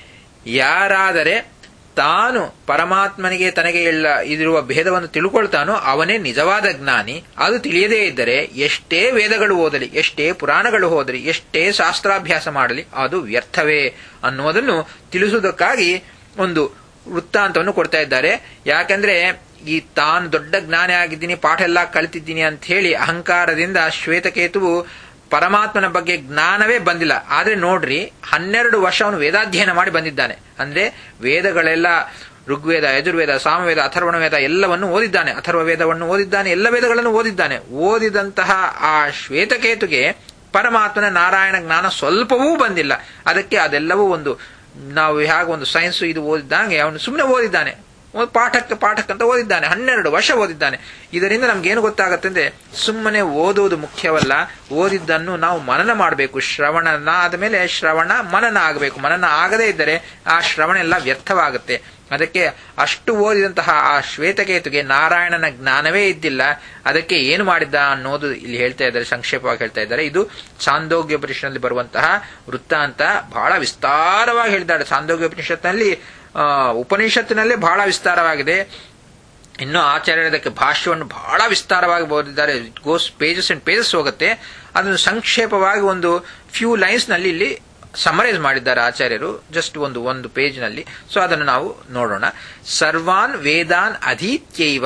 ಯಾರಾದರೆ ತಾನು ಪರಮಾತ್ಮನಿಗೆ ತನಗೆ ಇದಿರುವ ಭೇದವನ್ನು ತಿಳ್ಕೊಳ್ತಾನೋ ಅವನೇ ನಿಜವಾದ ಜ್ಞಾನಿ. ಅದು ತಿಳಿಯದೇ ಇದ್ದರೆ ಎಷ್ಟೇ ವೇದಗಳು ಓದಲಿ, ಎಷ್ಟೇ ಪುರಾಣಗಳು ಓದಲಿ, ಎಷ್ಟೇ ಶಾಸ್ತ್ರಾಭ್ಯಾಸ ಮಾಡಲಿ ಅದು ವ್ಯರ್ಥವೇ ಅನ್ನುವುದನ್ನು ತಿಳಿಸುವುದಕ್ಕಾಗಿ ಒಂದು ವೃತ್ತಾಂತವನ್ನು ಕೊಡ್ತಾ ಇದ್ದಾರೆ. ಯಾಕಂದ್ರೆ ಈ ತಾನು ದೊಡ್ಡ ಜ್ಞಾನಿ ಆಗಿದ್ದೀನಿ, ಪಾಠ ಎಲ್ಲ ಕಲಿತಿದ್ದೀನಿ ಅಂತ ಹೇಳಿ ಅಹಂಕಾರದಿಂದ ಶ್ವೇತಕೇತುವು ಪರಮಾತ್ಮನ ಬಗ್ಗೆ ಜ್ಞಾನವೇ ಬಂದಿಲ್ಲ. ಆದ್ರೆ ನೋಡ್ರಿ 12 ವರ್ಷ ಅವನು ವೇದಾಧ್ಯಯನ ಮಾಡಿ ಬಂದಿದ್ದಾನೆ. ಅಂದ್ರೆ ವೇದಗಳೆಲ್ಲ ಋಗ್ವೇದ, ಯಜುರ್ವೇದ, ಸಾಮವೇದ, ಅಥರ್ವಣ ವೇದ ಎಲ್ಲವನ್ನು ಓದಿದ್ದಾನೆ. ಅಥರ್ವ ವೇದವನ್ನು ಓದಿದ್ದಾನೆ, ಎಲ್ಲ ವೇದಗಳನ್ನು ಓದಿದ್ದಾನೆ. ಓದಿದಂತಹ ಆ ಶ್ವೇತಕೇತುಗೆ ಪರಮಾತ್ಮನ ನಾರಾಯಣ ಜ್ಞಾನ ಸ್ವಲ್ಪವೂ ಬಂದಿಲ್ಲ. ಅದಕ್ಕೆ ಅದೆಲ್ಲವೂ ಒಂದು ನಾವು ಹೇಗೆ ಒಂದು ಸೈನ್ಸ್ ಇದು ಓದಿದ್ದಂಗೆ ಅವನು ಸುಮ್ಮನೆ ಓದಿದ್ದಾನೆ, ಪಾಠಕ್ಕಂತ ಓದಿದ್ದಾನೆ, 12 ವರ್ಷ ಓದಿದ್ದಾನೆ. ಇದರಿಂದ ನಮ್ಗೇನು ಗೊತ್ತಾಗತ್ತೆ ಅಂದ್ರೆ ಸುಮ್ಮನೆ ಓದುವುದು ಮುಖ್ಯವಲ್ಲ, ಓದಿದ್ದನ್ನು ನಾವು ಮನನ ಮಾಡಬೇಕು. ಶ್ರವಣನ ಆದಮೇಲೆ ಶ್ರವಣ ಮನನ ಆಗಬೇಕು. ಮನನ ಆಗದೇ ಇದ್ದರೆ ಆ ಶ್ರವಣ ಎಲ್ಲ ವ್ಯರ್ಥವಾಗುತ್ತೆ. ಅದಕ್ಕೆ ಅಷ್ಟು ಓದಿದಂತಹ ಆ ಶ್ವೇತಕೇತುಗೆ ನಾರಾಯಣನ ಜ್ಞಾನವೇ ಇದ್ದಿಲ್ಲ. ಅದಕ್ಕೆ ಏನು ಮಾಡಿದ್ದ ಅನ್ನೋದು ಇಲ್ಲಿ ಹೇಳ್ತಾ ಇದ್ದಾರೆ, ಸಂಕ್ಷೇಪವಾಗಿ ಹೇಳ್ತಾ ಇದ್ದಾರೆ. ಇದು ಛಾಂದೋಗ್ಯೋಪನಿಷತ್ನಲ್ಲಿ ಬರುವಂತಹ ವೃತ್ತಾಂತ. ಬಹಳ ವಿಸ್ತಾರವಾಗಿ ಹೇಳಿದ್ದಾರೆ ಛಾಂದೋಗ್ಯೋಪನಿಷತ್ನಲ್ಲಿ. ಉಪನಿಷತ್ತಿನಲ್ಲೇ ಬಹಳ ವಿಸ್ತಾರವಾಗಿದೆ. ಇನ್ನು ಆಚಾರ್ಯರು ಅದಕ್ಕೆ ಭಾಷ್ಯವನ್ನು ಬಹಳ ವಿಸ್ತಾರವಾಗಿ ಬರೆದಿದ್ದಾರೆ. It goes pages and pages ಹೋಗುತ್ತೆ. ಅದನ್ನು ಸಂಕ್ಷೇಪವಾಗಿ ಒಂದು ಫ್ಯೂ ಲೈನ್ಸ್ ನಲ್ಲಿ ಇಲ್ಲಿ ಸಮರೈಸ್ ಮಾಡಿದ್ದಾರೆ ಆಚಾರ್ಯರು, ಜಸ್ಟ್ ಒಂದು ಪೇಜ್ ನಲ್ಲಿ. ಸೊ ಅದನ್ನು ನಾವು ನೋಡೋಣ. ಸರ್ವಾನ್ ವೇದಾನ್ ಅಧೀತ್ಯೈವ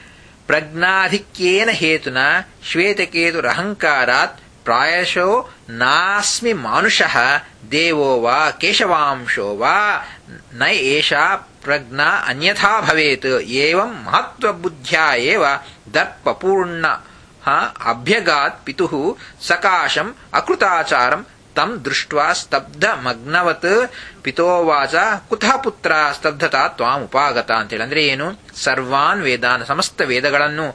ಪ್ರಜ್ಞಾಧಿಕ್ಯೇನ ಹೇತುನ ಶ್ವೇತಕೇತುರಹಂಕಾರಾತ್ ಪ್ರಾಯಶೋ ನಾಸ್ಮಿ ಮಾನುಷಃ ದೇವೋ ವಾ ಕೇಶವಾಂಶೋ ವಾ ನ ಏಷಾ ಪ್ರಜ್ಞಾ ಅನ್ಯಥಾ ಭವೇತ್ ಏವಂ ಮಹತ್ವ ಬುದ್ಧ್ಯಾ ಏವ ದರ್ಪಪೂರ್ಣ ಅಭ್ಯಗಾತ್ ಪಿತುಃ ಸಕಾಶಂ ಅಕೃತಾಚಾರಂ ತಂ ದೃಷ್ಟ್ವಾ ಸ್ತಬ್ಧ ಮಗ್ನವತ್ ಪಿತೋವಾಚ ಕುತಃ ಪುತ್ರ ಸ್ತಬ್ಧತಾ ತ್ವಾಂ ಉಪಾಗತ ಅಂತೇಳಿ. ಅಂದ್ರೆ ಏನು? ಸರ್ವಾನ್ ವೇದಾನ್, ಸಮಸ್ತ ವೇದಗಳನ್ನು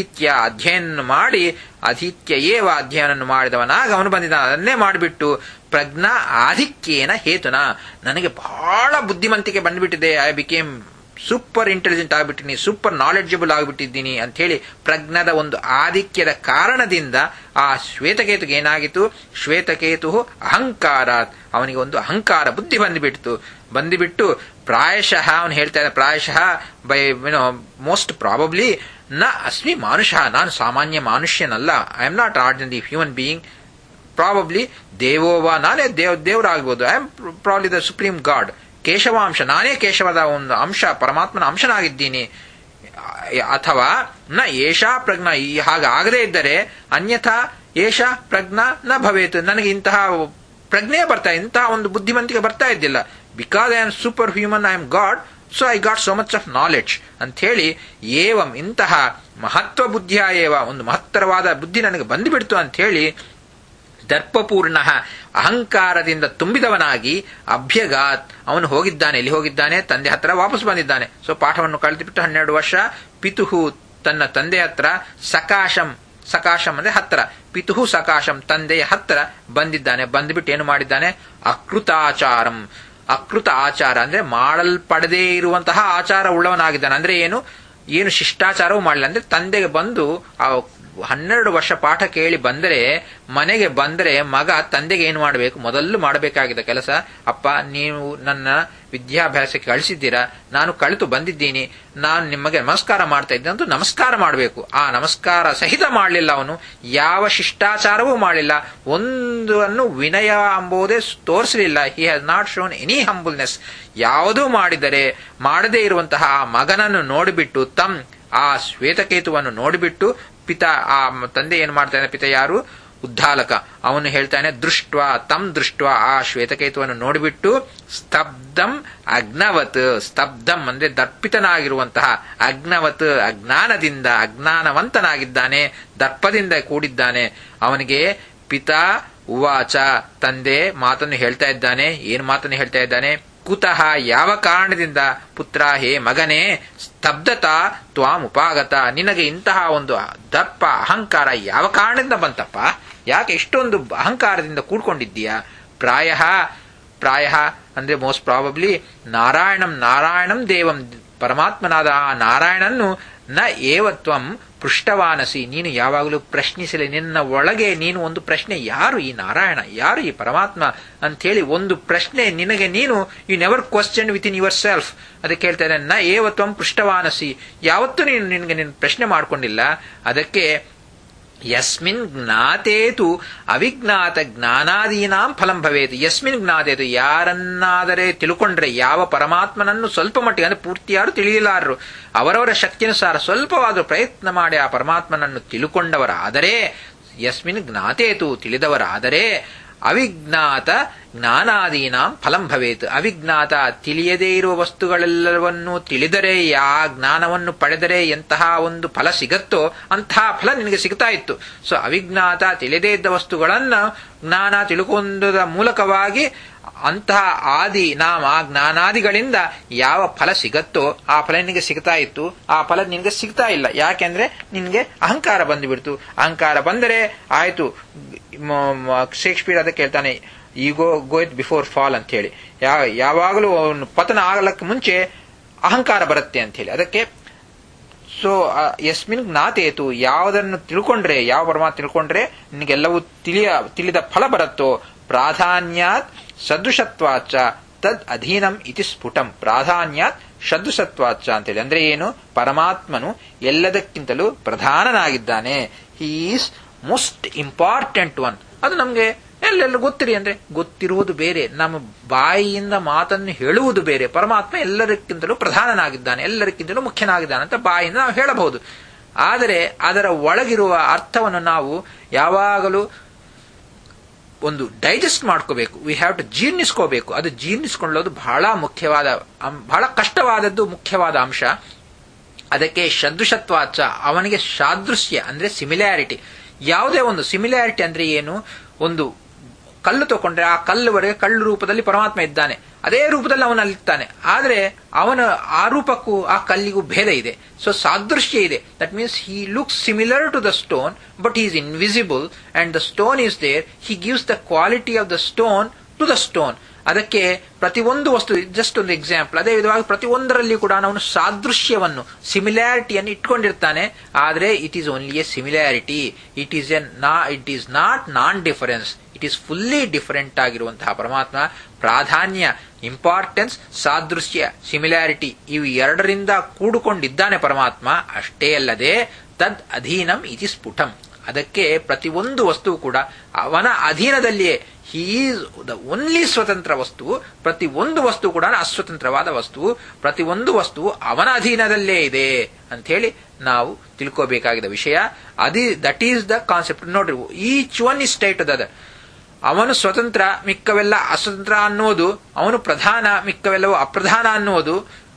ಅಧ್ಯಯನ ಮಾಡಿ ಅಧೀತ್ಯೇವ ಅಧ್ಯಯನ ಮಾಡಿದವನಾಗ ಅವನು ಬಂದಿದ್ದಾನೆ. ಅದನ್ನೇ ಮಾಡಿಬಿಟ್ಟು ಪ್ರಜ್ಞಾ ಆಧಿಕ್ಯೇನ ಹೇತುನ, ನನಗೆ ಬಹಳ ಬುದ್ಧಿವಂತಿಕೆ ಬಂದ್ಬಿಟ್ಟಿದೆ, ಐ ಬಿಕೇಮ್ ಸೂಪರ್ ಇಂಟೆಲಿಜೆಂಟ್ ಆಗಿಬಿಟ್ಟಿನಿ, ಸೂಪರ್ ನಾಲೆಡ್ಜಬಲ್ ಆಗಿಬಿಟ್ಟಿದ್ದೀನಿ ಅಂತ ಹೇಳಿ ಪ್ರಜ್ಞದ ಒಂದು ಆಧಿಕ್ಯದ ಕಾರಣದಿಂದ ಆ ಶ್ವೇತಕೇತುಗೆ ಏನಾಗಿತ್ತು? ಶ್ವೇತಕೇತು ಅಹಂಕಾರಾತ್, ಅವನಿಗೆ ಒಂದು ಅಹಂಕಾರ ಬುದ್ಧಿ ಬಂದುಬಿಟ್ಟು ಪ್ರಾಯಶಃ ಅವನು ಹೇಳ್ತಾ ಇದ್ದ, ಪ್ರಾಯಶಃ ಬೈ ಮೋಸ್ಟ್ ಪ್ರಾಬಬ್ಲಿ ನ ಅಸ್ಮಿ ಮಾನುಷಃ, ನಾನು ಸಾಮಾನ್ಯ ಮನುಷ್ಯನಲ್ಲ, I am not ordinary human being. Probably ದೇವೋವಾ, ನಾನೇ ದೇವರಾಗ್ಬೋದು, I am probably the supreme God. ಕೇಶವಾಂಶ, ನಾನೇ ಕೇಶವದ ಒಂದು ಅಂಶ, ಪರಮಾತ್ಮನ ಅಂಶನಾಗಿದ್ದೀನಿ. ಅಥವಾ ನ ಏಷಾ ಪ್ರಜ್ಞಾ, ಹಾಗಾಗದೇ ಇದ್ದರೆ ಅನ್ಯಥಾ ಏಷಾ ಪ್ರಜ್ಞಾ ನ ಭವೇತ್, ನನಗೆ ಇಂತಹ ಪ್ರಜ್ಞೆ ಇಂತಹ ಒಂದು ಬುದ್ಧಿವಂತಿಕೆ ಬರ್ತಾ ಇದ್ದಿಲ್ಲ. Because I am super human, I am God, so I got so much of knowledge ಅಂತ ಹೇಳಿ, ಏವಂ ಇಂತಹ ಮಹತ್ವ ಬುದ್ಧಿಯ ಏವ, ಒಂದು ಮಹತ್ತರವಾದ ಬುದ್ಧಿ ನನಗೆ ಬಂದುಬಿಡ್ತು ಅಂತ ಹೇಳಿ ದರ್ಪಪೂರ್ಣ ಅಹಂಕಾರದಿಂದ ತುಂಬಿದವನಾಗಿ ಅಭ್ಯಗಾತ್, ಅವನು ಹೋಗಿದ್ದಾನೆ. ಎಲ್ಲಿ ಹೋಗಿದ್ದಾನೆ? ತಂದೆ ಹತ್ರ ವಾಪಸ್ ಬಂದಿದ್ದಾನೆ. ಸೊ ಪಾಠವನ್ನು ಕಳೆದುಬಿಟ್ಟು 12 ವರ್ಷ. ಪಿತುಹು, ತನ್ನ ತಂದೆ ಹತ್ರ. ಸಕಾಶಂ ಅಂದ್ರೆ ಹತ್ರ. ಪಿತುಹು ಸಕಾಶಂ, ತಂದೆಯ ಹತ್ರ ಬಂದಿದ್ದಾನೆ. ಬಂದುಬಿಟ್ಟು ಏನು ಮಾಡಿದ್ದಾನೆ? ಅಕೃತಾಚಾರಂ, ಅಕೃತ ಆಚಾರ ಅಂದ್ರೆ ಮಾಡಲ್ಪಡದೇ ಇರುವಂತಹ ಆಚಾರ ಉಳ್ಳವನಾಗಿದ್ದಾನೆ. ಅಂದ್ರೆ ಏನು ಶಿಷ್ಟಾಚಾರವೂ ಮಾಡಲಿಲ್ಲ. ಅಂದ್ರೆ ತಂದೆಗೆ ಬಂದು 12 ವರ್ಷ ಪಾಠ ಕೇಳಿ ಬಂದರೆ, ಮನೆಗೆ ಬಂದರೆ ಮಗ ತಂದೆಗೆ ಏನು ಮಾಡಬೇಕು? ಮೊದಲು ಮಾಡಬೇಕಾಗಿದ್ದ ಕೆಲಸ, ಅಪ್ಪ ನೀವು ನನ್ನ ವಿದ್ಯಾಭ್ಯಾಸಕ್ಕೆ ಕಳಿಸಿದ್ದೀರಾ, ನಾನು ಕಲಿತು ಬಂದಿದ್ದೀನಿ, ನಾನು ನಿಮಗೆ ನಮಸ್ಕಾರ ಮಾಡ್ತಾ ಇದ್ದೆ ಅಂತ ನಮಸ್ಕಾರ ಮಾಡಬೇಕು. ಆ ನಮಸ್ಕಾರ ಸಹಿತ ಮಾಡಲಿಲ್ಲ ಅವನು, ಯಾವ ಶಿಷ್ಟಾಚಾರವೂ ಮಾಡಲಿಲ್ಲ, ಒಂದನ್ನು ವಿನಯ ಎಂಬುದೇ ತೋರಿಸಲಿಲ್ಲ. He has not shown any humbleness. ಯಾವುದೂ ಮಾಡಿದರೆ ಮಾಡದೇ ಇರುವಂತಹ ಆ ಮಗನನ್ನು ನೋಡಿಬಿಟ್ಟು, ಆ ಶ್ವೇತಕೇತುವನ್ನು ನೋಡಿಬಿಟ್ಟು ಪಿತಾ, ಆ ತಂದೆ ಏನ್ ಮಾಡ್ತಾನೆ, ಪಿತ ಯಾರು? ಉದ್ದಾಲಕ. ಅವನು ಹೇಳ್ತಾನೆ, ದೃಷ್ಟ ಆ ಶ್ವೇತಕೇತುವನ್ನು ನೋಡಿಬಿಟ್ಟು ಸ್ತಬ್ಧಂ ಅಗ್ನವತ್. ಸ್ತಬ್ಧಂ ಅಂದ್ರೆ ದರ್ಪಿತನಾಗಿರುವಂತಹ, ಅಗ್ನವತ್ ಅಜ್ಞಾನದಿಂದ, ಅಜ್ಞಾನವಂತನಾಗಿದ್ದಾನೆ, ದರ್ಪದಿಂದ ಕೂಡಿದ್ದಾನೆ. ಅವನಿಗೆ ಪಿತಾ ಉವಾಚ, ತಂದೆ ಮಾತನ್ನು ಹೇಳ್ತಾ ಇದ್ದಾನೆ. ಏನು ಮಾತನ್ನು ಹೇಳ್ತಾ ಇದ್ದಾನೆ? ಕುತಃ ಯಾವ ಕಾರಣದಿಂದ, ಪುತ್ರ ಹೇ ಮಗನೇ, ಸ್ತಬ್ಧತಾ ತ್ವಾಂ ಉಪಾಗತ, ನಿನಗೆ ಇಂತಹ ಒಂದು ದರ್ಪ ಅಹಂಕಾರ ಯಾವ ಕಾರಣದಿಂದ ಬಂತಪ್ಪ? ಯಾಕೆ ಇಷ್ಟೊಂದು ಅಹಂಕಾರದಿಂದ ಕೂಡ್ಕೊಂಡಿದ್ದೀಯಾ? ಪ್ರಾಯ ಅಂದ್ರೆ ಮೋಸ್ಟ್ ಪ್ರಾಬಬ್ಲಿ ನಾರಾಯಣಂ ದೇವಂ, ಪರಮಾತ್ಮನಾದ ಆ ನಾರಾಯಣನ್ನು ನ ಏವತ್ವಂ ಪೃಷ್ಟವಾನಸಿ, ನೀನು ಯಾವಾಗಲೂ ಪ್ರಶ್ನಿಸಲಿ. ನಿನ್ನ ಒಳಗೆ ನೀನು ಒಂದು ಪ್ರಶ್ನೆ, ಯಾರು ಈ ನಾರಾಯಣ, ಯಾರು ಈ ಪರಮಾತ್ಮ ಅಂಥೇಳಿ ಒಂದು ಪ್ರಶ್ನೆ ನಿನಗೆ ನೀನು, you never question with in your self. ಅದಕ್ಕೆ ಹೇಳ್ತಾ ಇದ್ದಾನೆ, ನ ಏವತ್ವಂ ಪೃಷ್ಟವಾನಸಿ, ಯಾವತ್ತೂ ನಿನಗೆ ಪ್ರಶ್ನೆ ಮಾಡ್ಕೊಂಡಿಲ್ಲ. ಅದಕ್ಕೆ ಯಸ್ಮಿನ್ ಜ್ಞಾತೇತು ಅವಿಜ್ಞಾತ ಜ್ಞಾನಾದೀನಾಂ ಫಲಂ ಭವೇತ್. ಯಸ್ಮಿನ್ ಜ್ಞಾತೇತು, ಯಾರನ್ನಾದರೆ ತಿಳ್ಕೊಂಡ್ರೆ, ಯಾವ ಪರಮಾತ್ಮನನ್ನು ಸ್ವಲ್ಪ ಮಟ್ಟಿಗೆ ಅಂದ್ರೆ ಪೂರ್ತಿ ಯಾರು ತಿಳಿಯಲಾರರು, ಅವರವರ ಶಕ್ತಿಯನುಸಾರ ಸ್ವಲ್ಪವಾದರೂ ಪ್ರಯತ್ನ ಮಾಡಿ ಆ ಪರಮಾತ್ಮನನ್ನು ತಿಳ್ಕೊಂಡವರಾದರೆ, ಯಸ್ಮಿನ್ ಜ್ಞಾತೇತು ತಿಳಿದವರಾದರೆ, ಅವಿಜ್ಞಾತ ಜ್ಞಾನಾದೀನಾಂ ಫಲಂ ಭವೇತ್. ಅವಿಜ್ಞಾತ ತಿಳಿಯದೇ ಇರುವ ವಸ್ತುಗಳೆಲ್ಲವನ್ನೂ ತಿಳಿದರೆ, ಯಾ ಜ್ಞಾನವನ್ನು ಪಡೆದರೆ ಎಂತಹ ಒಂದು ಫಲ ಸಿಗತ್ತೋ ಅಂತಹ ಫಲ ನಿನಗೆ ಸಿಗ್ತಾ ಇತ್ತು. ಸೊ ಅವಿಜ್ಞಾತ ತಿಳಿಯದೇ ಇದ್ದ ವಸ್ತುಗಳನ್ನ ಜ್ಞಾನ ತಿಳ್ಕೊಂಡ ಮೂಲಕವಾಗಿ ಅಂತಹ ಆದಿ ನಾಮ ಜ್ಞಾನಾದಿಗಳಿಂದ ಯಾವ ಫಲ ಸಿಗತ್ತೋ ಆ ಫಲ ನಿನಗೆ ಸಿಗ್ತಾ ಇತ್ತು. ಆ ಫಲ ನಿನಗೆ ಸಿಗ್ತಾ ಇಲ್ಲ. ಯಾಕೆಂದ್ರೆ ನಿನಗೆ ಅಹಂಕಾರ ಬಂದುಬಿಡ್ತು. ಅಹಂಕಾರ ಬಂದರೆ ಆಯ್ತು. ಶೇಕ್ಸ್ಪಿಯರ್ ಅದಕ್ಕೆ ಹೇಳ್ತಾನೆ, ಈಗೋ ಗೋಯತ್ ಬಿಫೋರ್ ಫಾಲ್ ಅಂತ ಹೇಳಿ. ಯಾವಾಗಲೂ ಪತನ ಆಗಲಕ್ಕೆ ಮುಂಚೆ ಅಹಂಕಾರ ಬರುತ್ತೆ ಅಂತ ಹೇಳಿ. ಅದಕ್ಕೆ ಸೊ ಯಸ್ಮಿನ್ ಜ್ಞಾತೇತು, ಯಾವುದನ್ನು ತಿಳ್ಕೊಂಡ್ರೆ, ಯಾವ ಪರಮಾತ್ಮ ತಿಳ್ಕೊಂಡ್ರೆ ನಿನಗೆಲ್ಲವೂ ತಿಳಿದ ಫಲ ಬರುತ್ತೋ, ಪ್ರಾಧಾನ್ಯಾತ್ ಸದೃಶತ್ವಾಚ ತದ್ ಅಧೀನಂ ಇತಿ ಸ್ಫುಟಂ. ಪ್ರಾಧಾನ್ಯಾತ್ ಸದೃಶತ್ವಾಚ ಅಂತೇಳಿ ಅಂದ್ರೆ ಏನು? ಪರಮಾತ್ಮನು ಎಲ್ಲದಕ್ಕಿಂತಲೂ ಪ್ರಧಾನನಾಗಿದ್ದಾನೆ. He is most important one. ಅದು ನಮ್ಗೆ ಎಲ್ಲೆಲ್ಲ ಗೊತ್ತಿರಿ ಅಂದ್ರೆ ಗೊತ್ತಿರುವುದು ಬೇರೆ, ನಮ್ಮ ಬಾಯಿಯಿಂದ ಮಾತನ್ನು ಹೇಳುವುದು ಬೇರೆ. ಪರಮಾತ್ಮ ಎಲ್ಲರಿಗಿಂತಲೂ ಪ್ರಧಾನನಾಗಿದ್ದಾನೆ, ಎಲ್ಲರಿಗಿಂತಲೂ ಮುಖ್ಯನಾಗಿದ್ದಾನೆ ಅಂತ ಬಾಯಿಯಿಂದ ನಾವು ಹೇಳಬಹುದು. ಆದರೆ ಅದರ ಒಳಗಿರುವ ಅರ್ಥವನ್ನು ನಾವು ಯಾವಾಗಲೂ ಒಂದು ಡೈಜೆಸ್ಟ್ ಮಾಡ್ಕೋಬೇಕು. ವಿ ಹ್ಯಾವ್ ಟು ಜೀರ್ಣಿಸ್ಕೋಬೇಕು. ಅದು ಜೀರ್ಣಿಸ್ಕೊಳ್ಳೋದು ಬಹಳ ಕಷ್ಟವಾದದ್ದು, ಮುಖ್ಯವಾದ ಅಂಶ. ಅದಕ್ಕೆ ಸದೃಶತ್ವಾಚ, ಅವನಿಗೆ ಸಾದೃಶ್ಯ ಅಂದ್ರೆ ಸಿಮಿಲ್ಯಾರಿಟಿ. ಯಾವುದೇ ಒಂದು ಸಿಮಿಲ್ಯಾರಿಟಿ ಅಂದ್ರೆ ಏನು? ಒಂದು ಕಲ್ಲು ತಗೊಂಡ್ರೆ ಆ ಕಲ್ಲುವರೆಗೆ ಕಲ್ಲು ರೂಪದಲ್ಲಿ ಪರಮಾತ್ಮ ಇದ್ದಾನೆ, ಅದೇ ರೂಪದಲ್ಲಿ ಅವನಲ್ಲಿರ್ತಾನೆ. ಆದರೆ ಅವನ ಆ ರೂಪಕ್ಕೂ ಆ ಕಲ್ಲಿಗೂ ಭೇದ ಇದೆ. ಸೊ ಸಾದೃಶ್ಯ ಇದೆ. That means he looks similar to the stone but is invisible and the stone is there. He gives the quality of the stone to the stone. ಅದಕ್ಕೆ ಪ್ರತಿಯೊಂದು ವಸ್ತು, ಜಸ್ಟ್ ಒಂದು ಎಕ್ಸಾಂಪಲ್, ಅದೇ ವಿಧವಾಗಿ ಪ್ರತಿಯೊಂದರಲ್ಲಿ ಕೂಡ ಅವನು ಸಾದೃಶ್ಯವನ್ನು, ಸಿಮಿಲ್ಯಾರಿಟಿಯನ್ನು ಇಟ್ಕೊಂಡಿರ್ತಾನೆ. ಆದರೆ it is only a similarity. It is not non difference. It is fully different ಆಗಿರುವಂತಹ ಪರಮಾತ್ಮ. ಪ್ರಾಧಾನ್ಯ, ಇಂಪಾರ್ಟೆನ್ಸ್, ಸಾದೃಶ್ಯ, ಸಿಮಿಲ್ಯಾರಿಟಿ, ಇವು ಎರಡರಿಂದ ಕೂಡಿಕೊಂಡಿದ್ದಾನೆ ಪರಮಾತ್ಮ. ಅಷ್ಟೇ ಅಲ್ಲದೆ ತದ್ ಅಧೀನಂ ಇತಿ ಸ್ಫುಟಂ. ಅದಕ್ಕೆ ಪ್ರತಿಯೊಂದು ವಸ್ತುವು ಕೂಡ ಅವನ ಅಧೀನದಲ್ಲಿಯೇ. ಹಿ ಈಸ್ ದ ಓನ್ಲಿ ಸ್ವತಂತ್ರ ವಸ್ತುವು. ಪ್ರತಿಯೊಂದು ವಸ್ತು ಕೂಡ ಅಸ್ವತಂತ್ರವಾದ ವಸ್ತುವು. ಪ್ರತಿಯೊಂದು ವಸ್ತುವು ಅವನ ಅಧೀನದಲ್ಲೇ ಇದೆ ಅಂತ ಹೇಳಿ ನಾವು ತಿಳ್ಕೋಬೇಕಾಗಿದ್ದ ವಿಷಯ. That is the concept. ನೋಡ್ರಿ, each one is state the other. ಅವನು ಸ್ವತಂತ್ರ, ಮಿಕ್ಕವೆಲ್ಲ ಅಸ್ವತಂತ್ರ ಅನ್ನೋದು. ಅವನು ಪ್ರಧಾನ, ಮಿಕ್ಕವೆಲ್ಲವೂ ಅಪ್ರಧಾನ ಅನ್ನೋದು.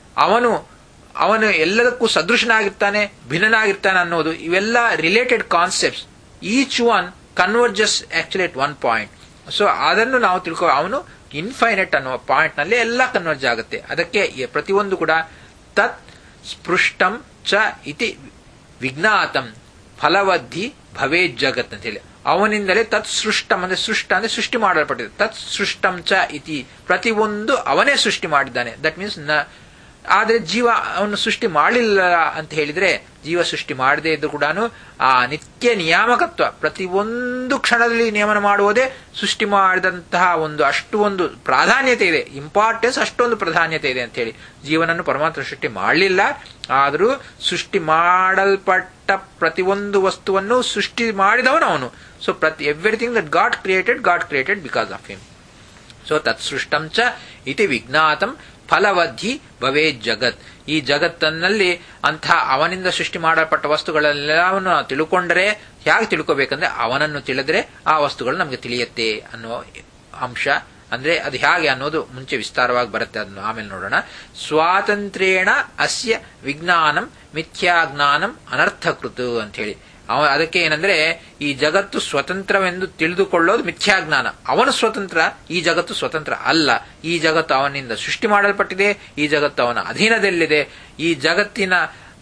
ಅವನು ಎಲ್ಲದಕ್ಕೂ ಸದೃಶನಾಗಿರ್ತಾನೆ, ಭಿನ್ನನಾಗಿರ್ತಾನೆ ಅನ್ನೋದು. ಇವೆಲ್ಲ related concepts. Each one converges actually at one point. So ಅದನ್ನು ನಾವು ಅವನು ಇನ್ಫೈನೈಟ್ ಅನ್ನುವ ಪಾಯಿಂಟ್ ನಲ್ಲಿ ಎಲ್ಲ ಕನ್ವರ್ಜ್ ಆಗುತ್ತೆ. ಅದಕ್ಕೆ ಪ್ರತಿಯೊಂದು ಕೂಡ ತತ್ ಸ್ಪೃಷ್ಟಂ ಚ ಇತಿ ವಿಜ್ಞಾತಂ ಫಲವದ್ಧಿ ಭವೇ ಜಗತ್ ಅಂತ ಹೇಳಿ. ಅವನಿಂದಲೇ ತತ್ ಸೃಷ್ಟಂ ಅಂದ್ರೆ ಸೃಷ್ಟ ಅಂದ್ರೆ ಸೃಷ್ಟಿ ಮಾಡಲ್ಪಟ್ಟಿದೆ. ತತ್ ಸೃಷ್ಟಂ ಚ ಇತಿ, ಪ್ರತಿಯೊಂದು ಅವನೇ ಸೃಷ್ಟಿ ಮಾಡಿದ್ದಾನೆ. ದಟ್ ಮೀನ್ಸ್ ಆದ್ರೆ ಜೀವ ಅವನು ಸೃಷ್ಟಿ ಮಾಡಲಿಲ್ಲ ಅಂತ ಹೇಳಿದ್ರೆ, ಜೀವ ಸೃಷ್ಟಿ ಮಾಡದೇ ಇದ್ದು ಕೂಡ ಆ ನಿತ್ಯ ನಿಯಾಮಕತ್ವ ಪ್ರತಿಯೊಂದು ಕ್ಷಣದಲ್ಲಿ ನಿಯಮನ ಮಾಡುವುದೇ ಸೃಷ್ಟಿ ಮಾಡಿದಂತಹ ಅಷ್ಟು ಒಂದು ಪ್ರಾಧಾನ್ಯತೆ ಇದೆ, ಇಂಪಾರ್ಟೆನ್ಸ್ ಅಷ್ಟೊಂದು ಪ್ರಾಧಾನ್ಯತೆ ಇದೆ ಅಂತ ಹೇಳಿ. ಜೀವನನ್ನು ಪರಮಾತ್ಮ ಸೃಷ್ಟಿ ಮಾಡಲಿಲ್ಲ, ಆದರೂ ಸೃಷ್ಟಿ ಮಾಡಲ್ಪಟ್ಟ ಪ್ರತಿಯೊಂದು ವಸ್ತುವನ್ನು ಸೃಷ್ಟಿ ಮಾಡಿದವನು ಅವನು. So everything that God created because of him. So ತತ್ ಸೃಷ್ಟಂ ಚ ಇತಿ ವಿಜ್ಞಾತಂ ಫಲವದ್ಧಿ ಭವೇ ಜಗತ್. ಈ ಜಗತ್ತನ್ನಲ್ಲಿ ಅಂತಹ ಅವನಿಂದ ಸೃಷ್ಟಿ ಮಾಡಲ್ಪಟ್ಟ ವಸ್ತುಗಳೆಲ್ಲವನ್ನು ತಿಳ್ಕೊಂಡ್ರೆ, ಹೇಗೆ ತಿಳ್ಕೋಬೇಕಂದ್ರೆ ಅವನನ್ನು ತಿಳಿದ್ರೆ ಆ ವಸ್ತುಗಳು ನಮಗೆ ತಿಳಿಯುತ್ತೆ ಅನ್ನೋ ಅಂಶ. ಅಂದ್ರೆ ಅದು ಹೇಗೆ ಅನ್ನೋದು ಮುಂಚೆ ವಿಸ್ತಾರವಾಗಿ ಬರುತ್ತೆ, ಅದನ್ನು ಆಮೇಲೆ ನೋಡೋಣ. ಸ್ವಾತಂತ್ರ್ಯೇಣ ಅಸ್ಯ ವಿಜ್ಞಾನಂ ಮಿಥ್ಯಾಜ್ಞಾನಂ ಅನರ್ಥಕೃತ್ ಅಂತ ಹೇಳಿ. ಅದಕ್ಕೆ ಏನಂದ್ರೆ, ಈ ಜಗತ್ತು ಸ್ವತಂತ್ರವೆಂದು ತಿಳಿದುಕೊಳ್ಳೋದು ಮಿಥ್ಯಾಜ್ಞಾನ. ಅವನು ಸ್ವತಂತ್ರ, ಈ ಜಗತ್ತು ಸ್ವತಂತ್ರ ಅಲ್ಲ. ಈ ಜಗತ್ತು ಅವನಿಂದ ಸೃಷ್ಟಿ ಮಾಡಲ್ಪಟ್ಟಿದೆ, ಈ ಜಗತ್ತು ಅವನ ಅಧೀನದಲ್ಲಿದೆ. ಈ ಜಗತ್ತಿನ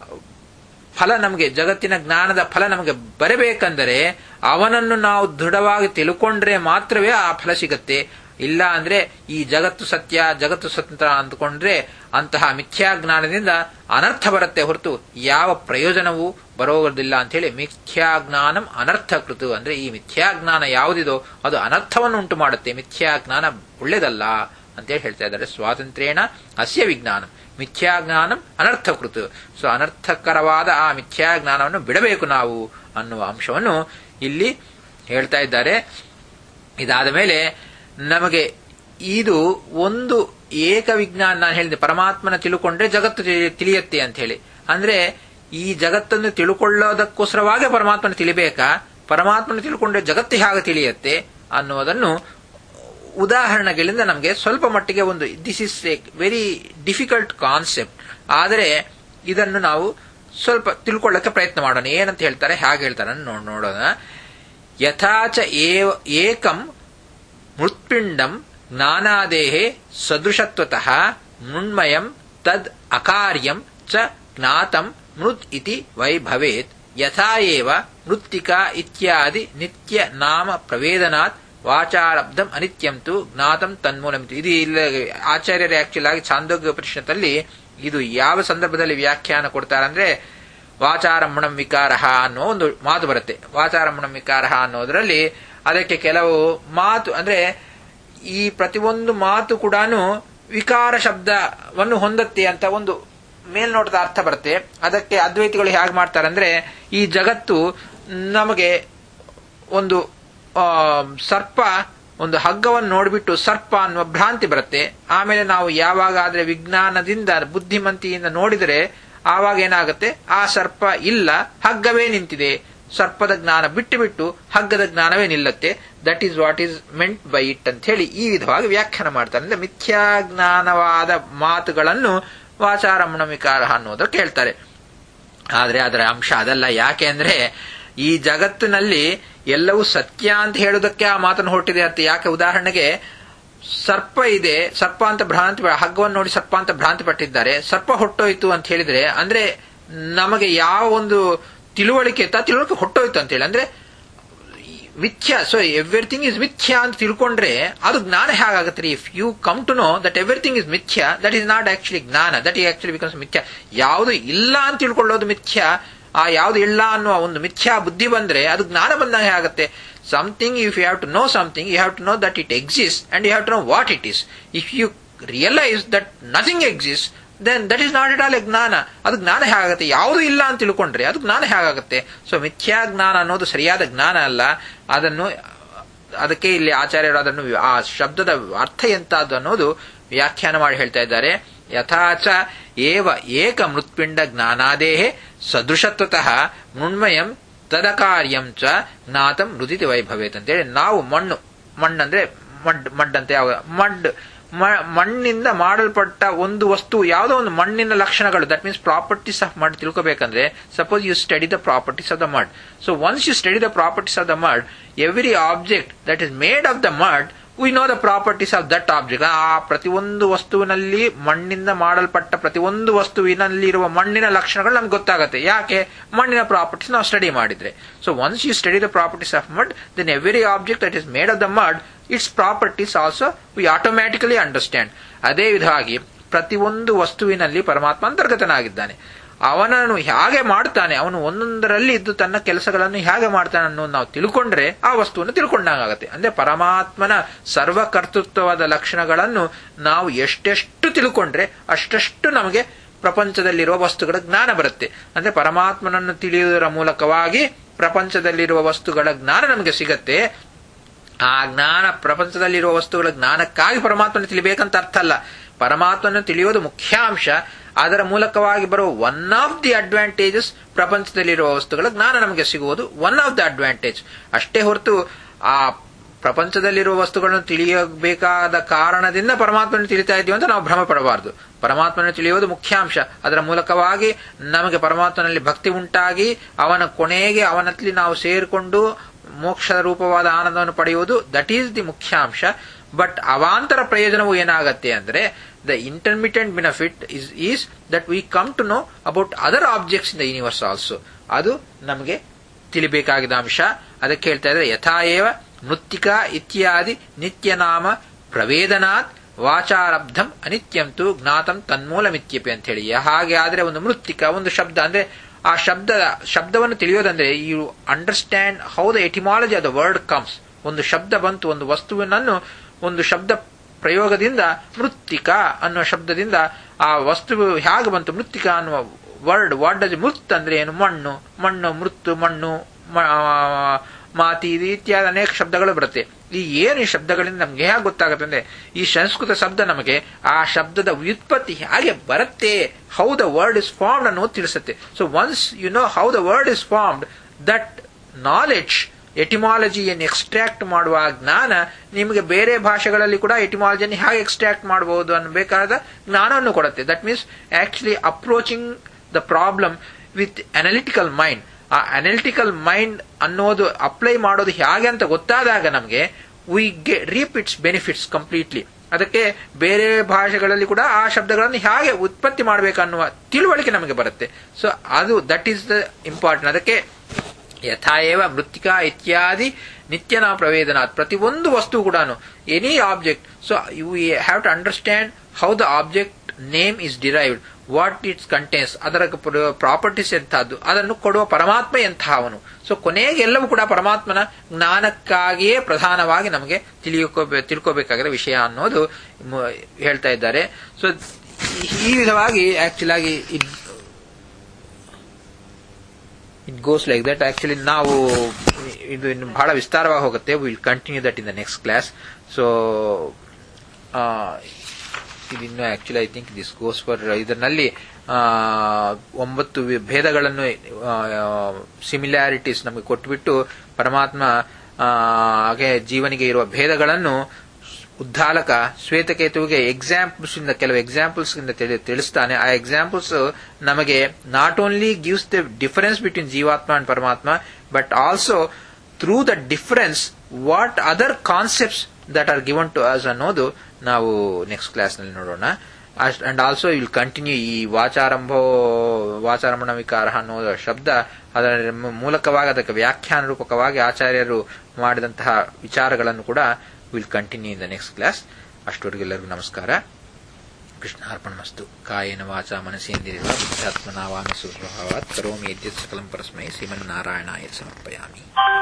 ಫಲ ನಮಗೆ, ಜಗತ್ತಿನ ಜ್ಞಾನದ ಫಲ ನಮಗೆ ಬರಬೇಕಂದರೆ ಅವನನ್ನು ನಾವು ದೃಢವಾಗಿ ತಿಳ್ಕೊಂಡ್ರೆ ಮಾತ್ರವೇ ಆ ಫಲ ಸಿಗತ್ತೆ. ಇಲ್ಲ ಅಂದ್ರೆ ಈ ಜಗತ್ತು ಸತ್ಯ, ಜಗತ್ತು ಸ್ವತಂತ್ರ ಅಂದ್ಕೊಂಡ್ರೆ ಅಂತಹ ಮಿಥ್ಯಾಜ್ಞಾನದಿಂದ ಅನರ್ಥ ಬರುತ್ತೆ ಹೊರತು ಯಾವ ಪ್ರಯೋಜನವೂ ಬರೋದಿಲ್ಲ ಅಂತ ಹೇಳಿ ಮಿಥ್ಯಾಜ್ಞಾನಂ ಅನರ್ಥಕೃತ. ಅಂದ್ರೆ ಈ ಮಿಥ್ಯಾಜ್ಞಾನ ಯಾವುದಿದೋ ಅದು ಅನರ್ಥವನ್ನು ಉಂಟು ಮಾಡುತ್ತೆ, ಮಿಥ್ಯಾಜ್ಞಾನ ಒಳ್ಳೇದಲ್ಲ ಅಂತೇಳಿ ಹೇಳ್ತಾ ಇದ್ದಾರೆ. ಸ್ವಾತಂತ್ರ್ಯೇಣ ಅಸ್ಯ ವಿಜ್ಞಾನಂ ಮಿಥ್ಯಾಜ್ಞಾನಂ ಅನರ್ಥಕೃತ. ಸೊ ಅನರ್ಥಕರವಾದ ಆ ಮಿಥ್ಯಾಜ್ಞಾನವನ್ನು ಬಿಡಬೇಕು ನಾವು ಅನ್ನುವ ಅಂಶವನ್ನು ಇಲ್ಲಿ ಹೇಳ್ತಾ ಇದ್ದಾರೆ. ಇದಾದ ಮೇಲೆ ನಮಗೆ ಇದು ಒಂದು ಏಕ ವಿಜ್ಞಾನ, ನಾನು ಹೇಳಿದೆ ಪರಮಾತ್ಮನ ತಿಳ್ಕೊಂಡ್ರೆ ಜಗತ್ತು ತಿಳಿಯತ್ತೆ ಅಂತ ಹೇಳಿ. ಅಂದ್ರೆ ಈ ಜಗತ್ತನ್ನು ತಿಳ್ಕೊಳ್ಳೋದಕ್ಕೋಸ್ಕರವಾಗಿ ಪರಮಾತ್ಮನ ತಿಳಿಬೇಕಾ, ಪರಮಾತ್ಮನ ತಿಳ್ಕೊಂಡ್ರೆ ಜಗತ್ತು ಹೇಗೆ ತಿಳಿಯತ್ತೆ ಅನ್ನೋದನ್ನು ಉದಾಹರಣೆಗಳಿಂದ ನಮಗೆ ಸ್ವಲ್ಪ ಮಟ್ಟಿಗೆ this is a very difficult concept. ಆದರೆ ಇದನ್ನು ನಾವು ಸ್ವಲ್ಪ ತಿಳ್ಕೊಳ್ಳಕ್ಕೆ ಪ್ರಯತ್ನ ಮಾಡೋಣ. ಏನಂತ ಹೇಳ್ತಾರೆ, ಹೇಗೆ ಹೇಳ್ತಾರೆ ನೋಡೋಣ. ಯಥಾಚ ಏಕಂ ಮೃತ್ಪಿಂಡಂ ಜ್ಞಾನಾದೇಹೇ ಸದೃಶತ್ವತಃ ಮೃಣ್ಮಯಂ ತದ್ ಅಕಾರ್ಯಂ ಚ ಜ್ಞಾತಂ ಮೃತ್ ಇತಿ ವೈ ಭವೇತ್. ಯಥಾ ಏವ ಮೃತ್ತಿಕಾ ಇತ್ಯಾದಿ ನಿತ್ಯ ನಾಮ ಪ್ರವೇದನಾತ್ ವಾಚಾರಬ್ಧಂ ಅನಿತ್ಯಂ ತು ಜ್ಞಾತಂ ತನ್ಮೂಲಂ. ಇದು ಆಚಾರ್ಯರೇ ಆಕ್ಚುಲ್ ಆಗಿ ಛಾಂದೋಗ್ಯ ಉಪನಿಷತ್ತಲ್ಲಿ ಇದು ಯಾವ ಸಂದರ್ಭದಲ್ಲಿ ವ್ಯಾಖ್ಯಾನ ಕೊಡ್ತಾರಂದ್ರೆ, ವಾಚಾರಂಭಣಂ ವಿಕಾರ ಅನ್ನೋ ಒಂದು ಮಾತು ಬರುತ್ತೆ. ವಾಚಾರಂಭಣಂ ವಿಕಾರ ಅನ್ನೋದ್ರಲ್ಲಿ ಅದಕ್ಕೆ ಕೆಲವು ಮಾತು ಅಂದ್ರೆ ಈ ಪ್ರತಿಯೊಂದು ಮಾತು ಕೂಡ ವಿಕಾರ ಶಬ್ದವನ್ನು ಹೊಂದತ್ತೆ ಅಂತ ಒಂದು ಮೇಲ್ನೋಟದ ಅರ್ಥ ಬರುತ್ತೆ. ಅದಕ್ಕೆ ಅದ್ವೈತಿಗಳು ಹೇಗೆ ಮಾಡ್ತಾರೆ ಅಂದ್ರೆ, ಈ ಜಗತ್ತು ನಮಗೆ ಒಂದು ಸರ್ಪ, ಒಂದು ಹಗ್ಗವನ್ನು ನೋಡಿಬಿಟ್ಟು ಸರ್ಪ ಅನ್ನುವ ಭ್ರಾಂತಿ ಬರುತ್ತೆ. ಆಮೇಲೆ ನಾವು ಯಾವಾಗಾದ್ರೆ ವಿಜ್ಞಾನದಿಂದ ಬುದ್ಧಿಮಂತಿಯಿಂದ ನೋಡಿದರೆ ಆವಾಗ ಏನಾಗುತ್ತೆ, ಆ ಸರ್ಪ ಇಲ್ಲ, ಹಗ್ಗವೇ ನಿಂತಿದೆ. ಸರ್ಪದ ಜ್ಞಾನ ಬಿಟ್ಟು ಹಗ್ಗದ ಜ್ಞಾನವೇ ನಿಲ್ಲತ್ತೆ. That is what is meant by it ಅಂತ ಹೇಳಿ ಈ ವಿಧವಾಗಿ ವ್ಯಾಖ್ಯಾನ ಮಾಡ್ತಾರೆ. ಅಂದ್ರೆ ಮಿಥ್ಯಾಜ್ಞಾನವಾದ ಮಾತುಗಳನ್ನು ವಾಚಾರಮಣ ವಿಕಾರ ಅನ್ನೋದಕ್ಕೆ ಹೇಳ್ತಾರೆ. ಆದ್ರೆ ಅದರ ಅಂಶ ಅದಲ್ಲ. ಯಾಕೆ ಅಂದ್ರೆ ಈ ಜಗತ್ತಿನಲ್ಲಿ ಎಲ್ಲವೂ ಸತ್ಯ ಅಂತ ಹೇಳುವುದಕ್ಕೆ ಆ ಮಾತನ್ನು ಹೊರಟಿದೆ ಅಂತ. ಯಾಕೆ, ಉದಾಹರಣೆಗೆ ಸರ್ಪ ಇದೆ, ಸರ್ಪ ಅಂತ ಭ್ರಾಂತಿ, ಹಗ್ಗವನ್ನು ನೋಡಿ ಸರ್ಪ ಅಂತ ಭ್ರಾಂತಿ ಪಟ್ಟಿದ್ದಾರೆ, ಸರ್ಪ ಹೊಟ್ಟೋಯ್ತು ಅಂತ ಹೇಳಿದ್ರೆ ಅಂದ್ರೆ ನಮಗೆ ಯಾವ ಒಂದು ತಿಳುವಳಿಕೆ ಹೊಟ್ಟೋಯ್ತು ಅಂತ ಹೇಳಿ ಅಂದ್ರೆ ಮಿಥ್ಯಾ. ಸೊ ಎವ್ರಿಥಿಂಗ್ ಇಸ್ ಮಿಥ್ಯಾ ಅಂತ ತಿಳ್ಕೊಂಡ್ರೆ ಅದು ಜ್ಞಾನ ಹೇಗಾಗುತ್ತೆ. If you come to know that everything is ಮಿಥ್ಯಾ, ದಟ್ ಈಸ್ ನಾಟ್ ಆಕ್ಚುಲಿ ಜ್ಞಾನ, ದಟ್ ಈ ಆಕ್ಚುಲಿ ಬಿಕಮ್ಸ್ ಮಿಥ್ಯಾ. ಯಾವುದು ಇಲ್ಲ ಅಂತ ತಿಳ್ಕೊಳ್ಳೋದು ಮಿಥ್ಯಾ. ಆ ಯಾವುದು ಇಲ್ಲ ಅನ್ನುವ ಒಂದು ಮಿಥ್ಯಾ ಬುದ್ಧಿ ಬಂದ್ರೆ ಅದು ಜ್ಞಾನ ಬಂದಾಗ ಹೇಗಾಗುತ್ತೆ. Something, if you have to know something, you have to know that it exist and you have to know what it is. If you realise that nothing exist, then that is not at all a ಜ್ಞಾನ. ಅದು ಜ್ಞಾನ ಹೇಗಾಗುತ್ತೆ. ಯಾವುದು ಇಲ್ಲ ಅಂತ ತಿಳ್ಕೊಂಡ್ರೆ ಅದು ಜ್ಞಾನ ಹೇಗಾಗುತ್ತೆ. ಸೊ ಮಿಥ್ಯಾ ಜ್ಞಾನ ಅನ್ನೋದು ಸರಿಯಾದ ಜ್ಞಾನ ಅಲ್ಲ. ಅದಕ್ಕೆ ಇಲ್ಲಿ ಆಚಾರ್ಯರು ಅದನ್ನು ಆ ಶಬ್ದದ ಅರ್ಥ ಎಂತದ್ದು ಅನ್ನೋದು ವ್ಯಾಖ್ಯಾನ ಮಾಡಿ ಹೇಳ್ತಾ ಇದ್ದಾರೆ. ಯಥಾಚ ಏವ ಏಕ ಮೃತ್ಪಿಂಡ ಜ್ಞಾನಾದೇಹೇ ಸದೃಶತ್ವತಃ ಮೃಣ್ಮಯಂ ತದಕಾರ್ಯಂ ಚ ಜ್ಞಾತಂ ಮೃದಿತಿ ವೈಭವೇತ್ ಅಂತೇಳಿ. ನಾವು ಮಣ್ಣಂದ್ರೆ ಮಡ್ ಅಂತ ಮಣ್ಣಿಂದ ಮಾಡಲ್ಪಟ್ಟ ಒಂದು ವಸ್ತು, ಯಾವುದೋ ಒಂದು ಮಣ್ಣಿನ ಲಕ್ಷಣಗಳು, that means properties of mud ತಿಳ್ಕೋಬೇಕಂದ್ರೆ, suppose you study the properties of the mud. So once you study the properties of the mud, every object that is made of the mud, we know the properties of that object. ಆ ಪ್ರತಿಯೊಂದು ವಸ್ತುವಿನಲ್ಲಿ, ಮಣ್ಣಿಂದ ಮಾಡಲ್ಪಟ್ಟ ಪ್ರತಿಯೊಂದು ವಸ್ತುವಿನಲ್ಲಿರುವ ಮಣ್ಣಿನ ಲಕ್ಷಣಗಳು ನಮ್ಗೆ ಗೊತ್ತಾಗುತ್ತೆ. ಯಾಕೆ, ಮಣ್ಣಿನ ಪ್ರಾಪರ್ಟೀಸ್ ನಾವು ಸ್ಟಡಿ ಮಾಡಿದ್ರೆ. So once you study the properties of mud, then every object that is made of the mud, its properties also we automatically understand. ಅದೇ ವಿಧವಾಗಿ ಪ್ರತಿಯೊಂದು ವಸ್ತುವಿನಲ್ಲಿ ಪರಮಾತ್ಮ ಅಂತರ್ಗತನಾಗಿದ್ದಾನೆ. ಅವನನ್ನು ಹೇಗೆ ಮಾಡ್ತಾನೆ, ಅವನು ಒಂದೊಂದರಲ್ಲಿ ಇದ್ದು ತನ್ನ ಕೆಲಸಗಳನ್ನು ಹೇಗೆ ಮಾಡ್ತಾನೆ ಅನ್ನೋದು ನಾವು ತಿಳ್ಕೊಂಡ್ರೆ ಆ ವಸ್ತುವನ್ನು ತಿಳ್ಕೊಂಡಾಗತ್ತೆ. ಅಂದ್ರೆ ಪರಮಾತ್ಮನ ಸರ್ವಕರ್ತೃತ್ವವಾದ ಲಕ್ಷಣಗಳನ್ನು ನಾವು ಎಷ್ಟೆಷ್ಟು ತಿಳ್ಕೊಂಡ್ರೆ ಅಷ್ಟಷ್ಟು ನಮಗೆ ಪ್ರಪಂಚದಲ್ಲಿರುವ ವಸ್ತುಗಳ ಜ್ಞಾನ ಬರುತ್ತೆ. ಅಂದ್ರೆ ಪರಮಾತ್ಮನನ್ನು ತಿಳಿಯುವುದರ ಮೂಲಕವಾಗಿ ಪ್ರಪಂಚದಲ್ಲಿರುವ ವಸ್ತುಗಳ ಜ್ಞಾನ ನಮಗೆ ಸಿಗತ್ತೆ. ಆ ಜ್ಞಾನ, ಪ್ರಪಂಚದಲ್ಲಿರುವ ವಸ್ತುಗಳ ಜ್ಞಾನಕ್ಕಾಗಿ ಪರಮಾತ್ಮನ ತಿಳಿಬೇಕಂತ ಅರ್ಥ ಅಲ್ಲ. ಪರಮಾತ್ಮನ ತಿಳಿಯೋದು ಮುಖ್ಯಾಂಶ. ಅದರ ಮೂಲಕವಾಗಿ ಬರುವ ಒನ್ ಆಫ್ ದಿ ಅಡ್ವಾಂಟೇಜಸ್, ಪ್ರಪಂಚದಲ್ಲಿರುವ ವಸ್ತುಗಳ ಜ್ಞಾನ ನಮಗೆ ಸಿಗುವುದು ಒನ್ ಆಫ್ ದ ಅಡ್ವಾಂಟೇಜ್ ಅಷ್ಟೇ ಹೊರತು ಆ ಪ್ರಪಂಚದಲ್ಲಿರುವ ವಸ್ತುಗಳನ್ನು ತಿಳಿಯಬೇಕಾದ ಕಾರಣದಿಂದ ಪರಮಾತ್ಮನ ತಿಳಿತಾ ಇದ್ದೀವಿ ಅಂತ ನಾವು ಭ್ರಮ ಪಡಬಾರದು. ಪರಮಾತ್ಮನ ತಿಳಿಯೋದು ಮುಖ್ಯಾಂಶ. ಅದರ ಮೂಲಕವಾಗಿ ನಮಗೆ ಪರಮಾತ್ಮನಲ್ಲಿ ಭಕ್ತಿ ಉಂಟಾಗಿ ಅವನ ಕೊನೆಗೆ ಅವನಲ್ಲಿ ನಾವು ಸೇರಿಕೊಂಡು ಮೋಕ್ಷದ ರೂಪವಾದ ಆನಂದವನ್ನು ಪಡೆಯುವುದು, ದಟ್ ಈಸ್ ದಿ ಮುಖ್ಯಾಂಶ. ಬಟ್ ಅವಾಂತರ ಪ್ರಯೋಜನವು ಏನಾಗತ್ತೆ ಅಂದ್ರೆ, the intermittent benefit is that we come to know about other objects in the universe also. ಅದು ನಮಗೆ ತಿಳಿಬೇಕಾಗಿದ್ದ ಅಂಶ. ಅದಕ್ಕೆ ಹೇಳ್ತಾ ಇದ್ರೆ, ಯಥಾಏವ ಮೃತ್ತಿಕಾ ಇತ್ಯಾದಿ ನಿತ್ಯನಾಮ ಪ್ರವೇದನಾತ್ ವಾಚಾರಬ್ಧಂ ಅನಿತ್ಯಂತು ಜ್ಞಾತಂ ತನ್ಮೂಲಮಿತ್ಯಪಿ ಅಂತ ಹೇಳಿ. ಹಾಗೆ ಆದ್ರೆ ಒಂದು ಮೃತ್ತಿಕ, ಒಂದು ಶಬ್ದ, ಅಂದ್ರೆ ಆ ಶಬ್ದವನ್ನು ತಿಳಿಯೋದಂದ್ರೆ you understand how the etymology of the word comes. ಒಂದು ಶಬ್ದ ಬಂತು, ಒಂದು ವಸ್ತುವಿನನ್ನು ಒಂದು ಶಬ್ದ ಪ್ರಯೋಗದಿಂದ, ಮೃತ್ತಿಕಾ ಅನ್ನುವ ಶಬ್ದದಿಂದ ಆ ವಸ್ತು ಹೇಗೆ ಬಂತು, ಮೃತ್ತಿಕಾ ಅನ್ನುವ ವರ್ಡ್, ವಾಟ್ ಡಸ್ ಮೃತ್ ಅಂದ್ರೆ ಏನು, ಮಣ್ಣು, ಮಣ್ಣು, ಮೃತ್ತು, ಮಣ್ಣು, ಮಾತಿ, ಇತ್ಯಾದಿ ಅನೇಕ ಶಬ್ದಗಳು ಬರುತ್ತೆ. ಈ ಏನು ಈ ಶಬ್ದಗಳಿಂದ ನಮ್ಗೆ ಹೇಗೆ ಗೊತ್ತಾಗುತ್ತೆ ಅಂದ್ರೆ, ಈ ಸಂಸ್ಕೃತ ಶಬ್ದ ನಮಗೆ ಆ ಶಬ್ದದ ವ್ಯುತ್ಪತ್ತಿ ಹೇಗೆ ಬರುತ್ತೆ, how the word is formed ಅನ್ನೋದು ತಿಳಿಸುತ್ತೆ. So once you know how the word is formed, that knowledge, ಎಟಿಮಾಲಜಿಯನ್ನು ಎಕ್ಸ್ಟ್ರಾಕ್ಟ್ ಮಾಡುವ ಜ್ಞಾನ ನಿಮಗೆ ಬೇರೆ ಭಾಷೆಗಳಲ್ಲಿ ಕೂಡ ಎಟಿಮಾಲಜಿಯನ್ನು ಹೇಗೆ ಎಕ್ಸ್ಟ್ರಾಕ್ಟ್ ಮಾಡಬಹುದು ಅನ್ನಬೇಕಾದ ಜ್ಞಾನವನ್ನು ಕೊಡುತ್ತೆ. That means actually approaching the problem with analytical mind. ಆ ಅನಾಲಿಟಿಕಲ್ ಮೈಂಡ್ ಅನ್ನೋದು ಅಪ್ಲೈ ಮಾಡೋದು ಹೇಗೆ ಅಂತ ಗೊತ್ತಾದಾಗ ನಮಗೆ we reap its benefits completely. ಅದಕ್ಕೆ ಬೇರೆ ಭಾಷೆಗಳಲ್ಲಿ ಕೂಡ ಆ ಶಬ್ದಗಳನ್ನು ಹೇಗೆ ಉತ್ಪತ್ತಿ ಮಾಡಬೇಕನ್ನುವ ತಿಳುವಳಿಕೆ ನಮಗೆ ಬರುತ್ತೆ. ಸೊ ಅದು ದಟ್ ಈಸ್ ದ ಇಂಪಾರ್ಟೆಂಟ್. ಅದಕ್ಕೆ ಯಥಾಏವ ಮೃತ್ತಿಕಾ ಇತ್ಯಾದಿ ನಿತ್ಯನ ಪ್ರವೇದನಾತ್, ಪ್ರತಿಯೊಂದು ವಸ್ತು ಕೂಡ, any object. So you have to understand how the object name is derived, what its contents, ಅದರ ಪ್ರಾಪರ್ಟೀಸ್ ಎಂತಹದ್ದು, ಅದನ್ನು ಕೊಡುವ ಪರಮಾತ್ಮ ಎಂತಹವನು. ಸೊ ಕೊನೆಗೆ ಎಲ್ಲವೂ ಕೂಡ ಪರಮಾತ್ಮನ ಜ್ಞಾನಕ್ಕಾಗಿಯೇ ಪ್ರಧಾನವಾಗಿ ನಮಗೆ ತಿಳ್ಕೋಬೇಕಾಗಿರೋ ವಿಷಯ ಅನ್ನೋದು ಹೇಳ್ತಾ ಇದ್ದಾರೆ. ಸೊ ಈ ವಿಧವಾಗಿ ಆಕ್ಚುಲ್ ಆಗಿ it goes like that. Actually ನಾವು ಇದು ಇನ್ನು ಬಹಳ ವಿಸ್ತಾರವಾಗಿ ಹೋಗುತ್ತೆ. Will continue that in the next class. So ಇದಿನ್ನು actually I think this goes for, ಇದರಲ್ಲಿ 9 ಭೇದಗಳನ್ನು, ಸಿಮಿಲ್ಯಾರಿಟೀಸ್ ನಮಗೆ ಕೊಟ್ಟುಬಿಟ್ಟು ಪರಮಾತ್ಮ ಹಾಗೆ ಜೀವನಿಗೆ ಇರುವ ಭೇದಗಳನ್ನು ಉದ್ದಾಲಕ ಶ್ವೇತಕೇತುವಿಗೆ ಕೆಲವು ಎಕ್ಸಾಂಪಲ್ಸ್ ಇಂದ ತಿಳಿಸ್ತಾನೆ. ಆ ಎಕ್ಸಾಂಪಲ್ಸ್ ನಮಗೆ not only gives the difference between ಜೀವಾತ್ಮ ಅಂಡ್ ಪರಮಾತ್ಮ, but also through the difference what other concepts that are given to us ಅನ್ನೋದು ನಾವು ನೆಕ್ಸ್ಟ್ ಕ್ಲಾಸ್ ನಲ್ಲಿ ನೋಡೋಣ. ಅಂಡ್ ಆಲ್ಸೋ ವಿಲ್ ಕಂಟಿನ್ಯೂ ಈ ವಾಚಾರಂಭಣ ವಿಕಾರ ಅನ್ನೋ ಶಬ್ದ, ಅದರ ಮೂಲಕವಾಗಿ ಅದಕ್ಕೆ ವ್ಯಾಖ್ಯಾನ ರೂಪಕವಾಗಿ ಆಚಾರ್ಯರು ಮಾಡಿದಂತಹ ವಿಚಾರಗಳನ್ನು ಕೂಡ will continue in the next class. ಅಷ್ಟವರೆಗೆಲ್ಲರಿಗೂ ನಮಸ್ಕಾರ. ಕೃಷ್ಣಾರ್ಪಣಮಸ್ತು. ಕಾಯೇನ ವಾಚಾ ಮನಸೇಂದ್ರಿಯರ್ವಾ ಬುದ್ಧ್ಯಾತ್ಮನಾ ವಾಮಿ ಸುಸ್ವಭಾವಾತ್ ಕರೋಮಿ ಯದ್ಯತ್ ಸಕಲಂ ಪರಸ್ಮೈ ಶ್ರೀಮನ್ನಾರಾಯಣಾಯ ಸಮರ್ಪಯಾಮಿ.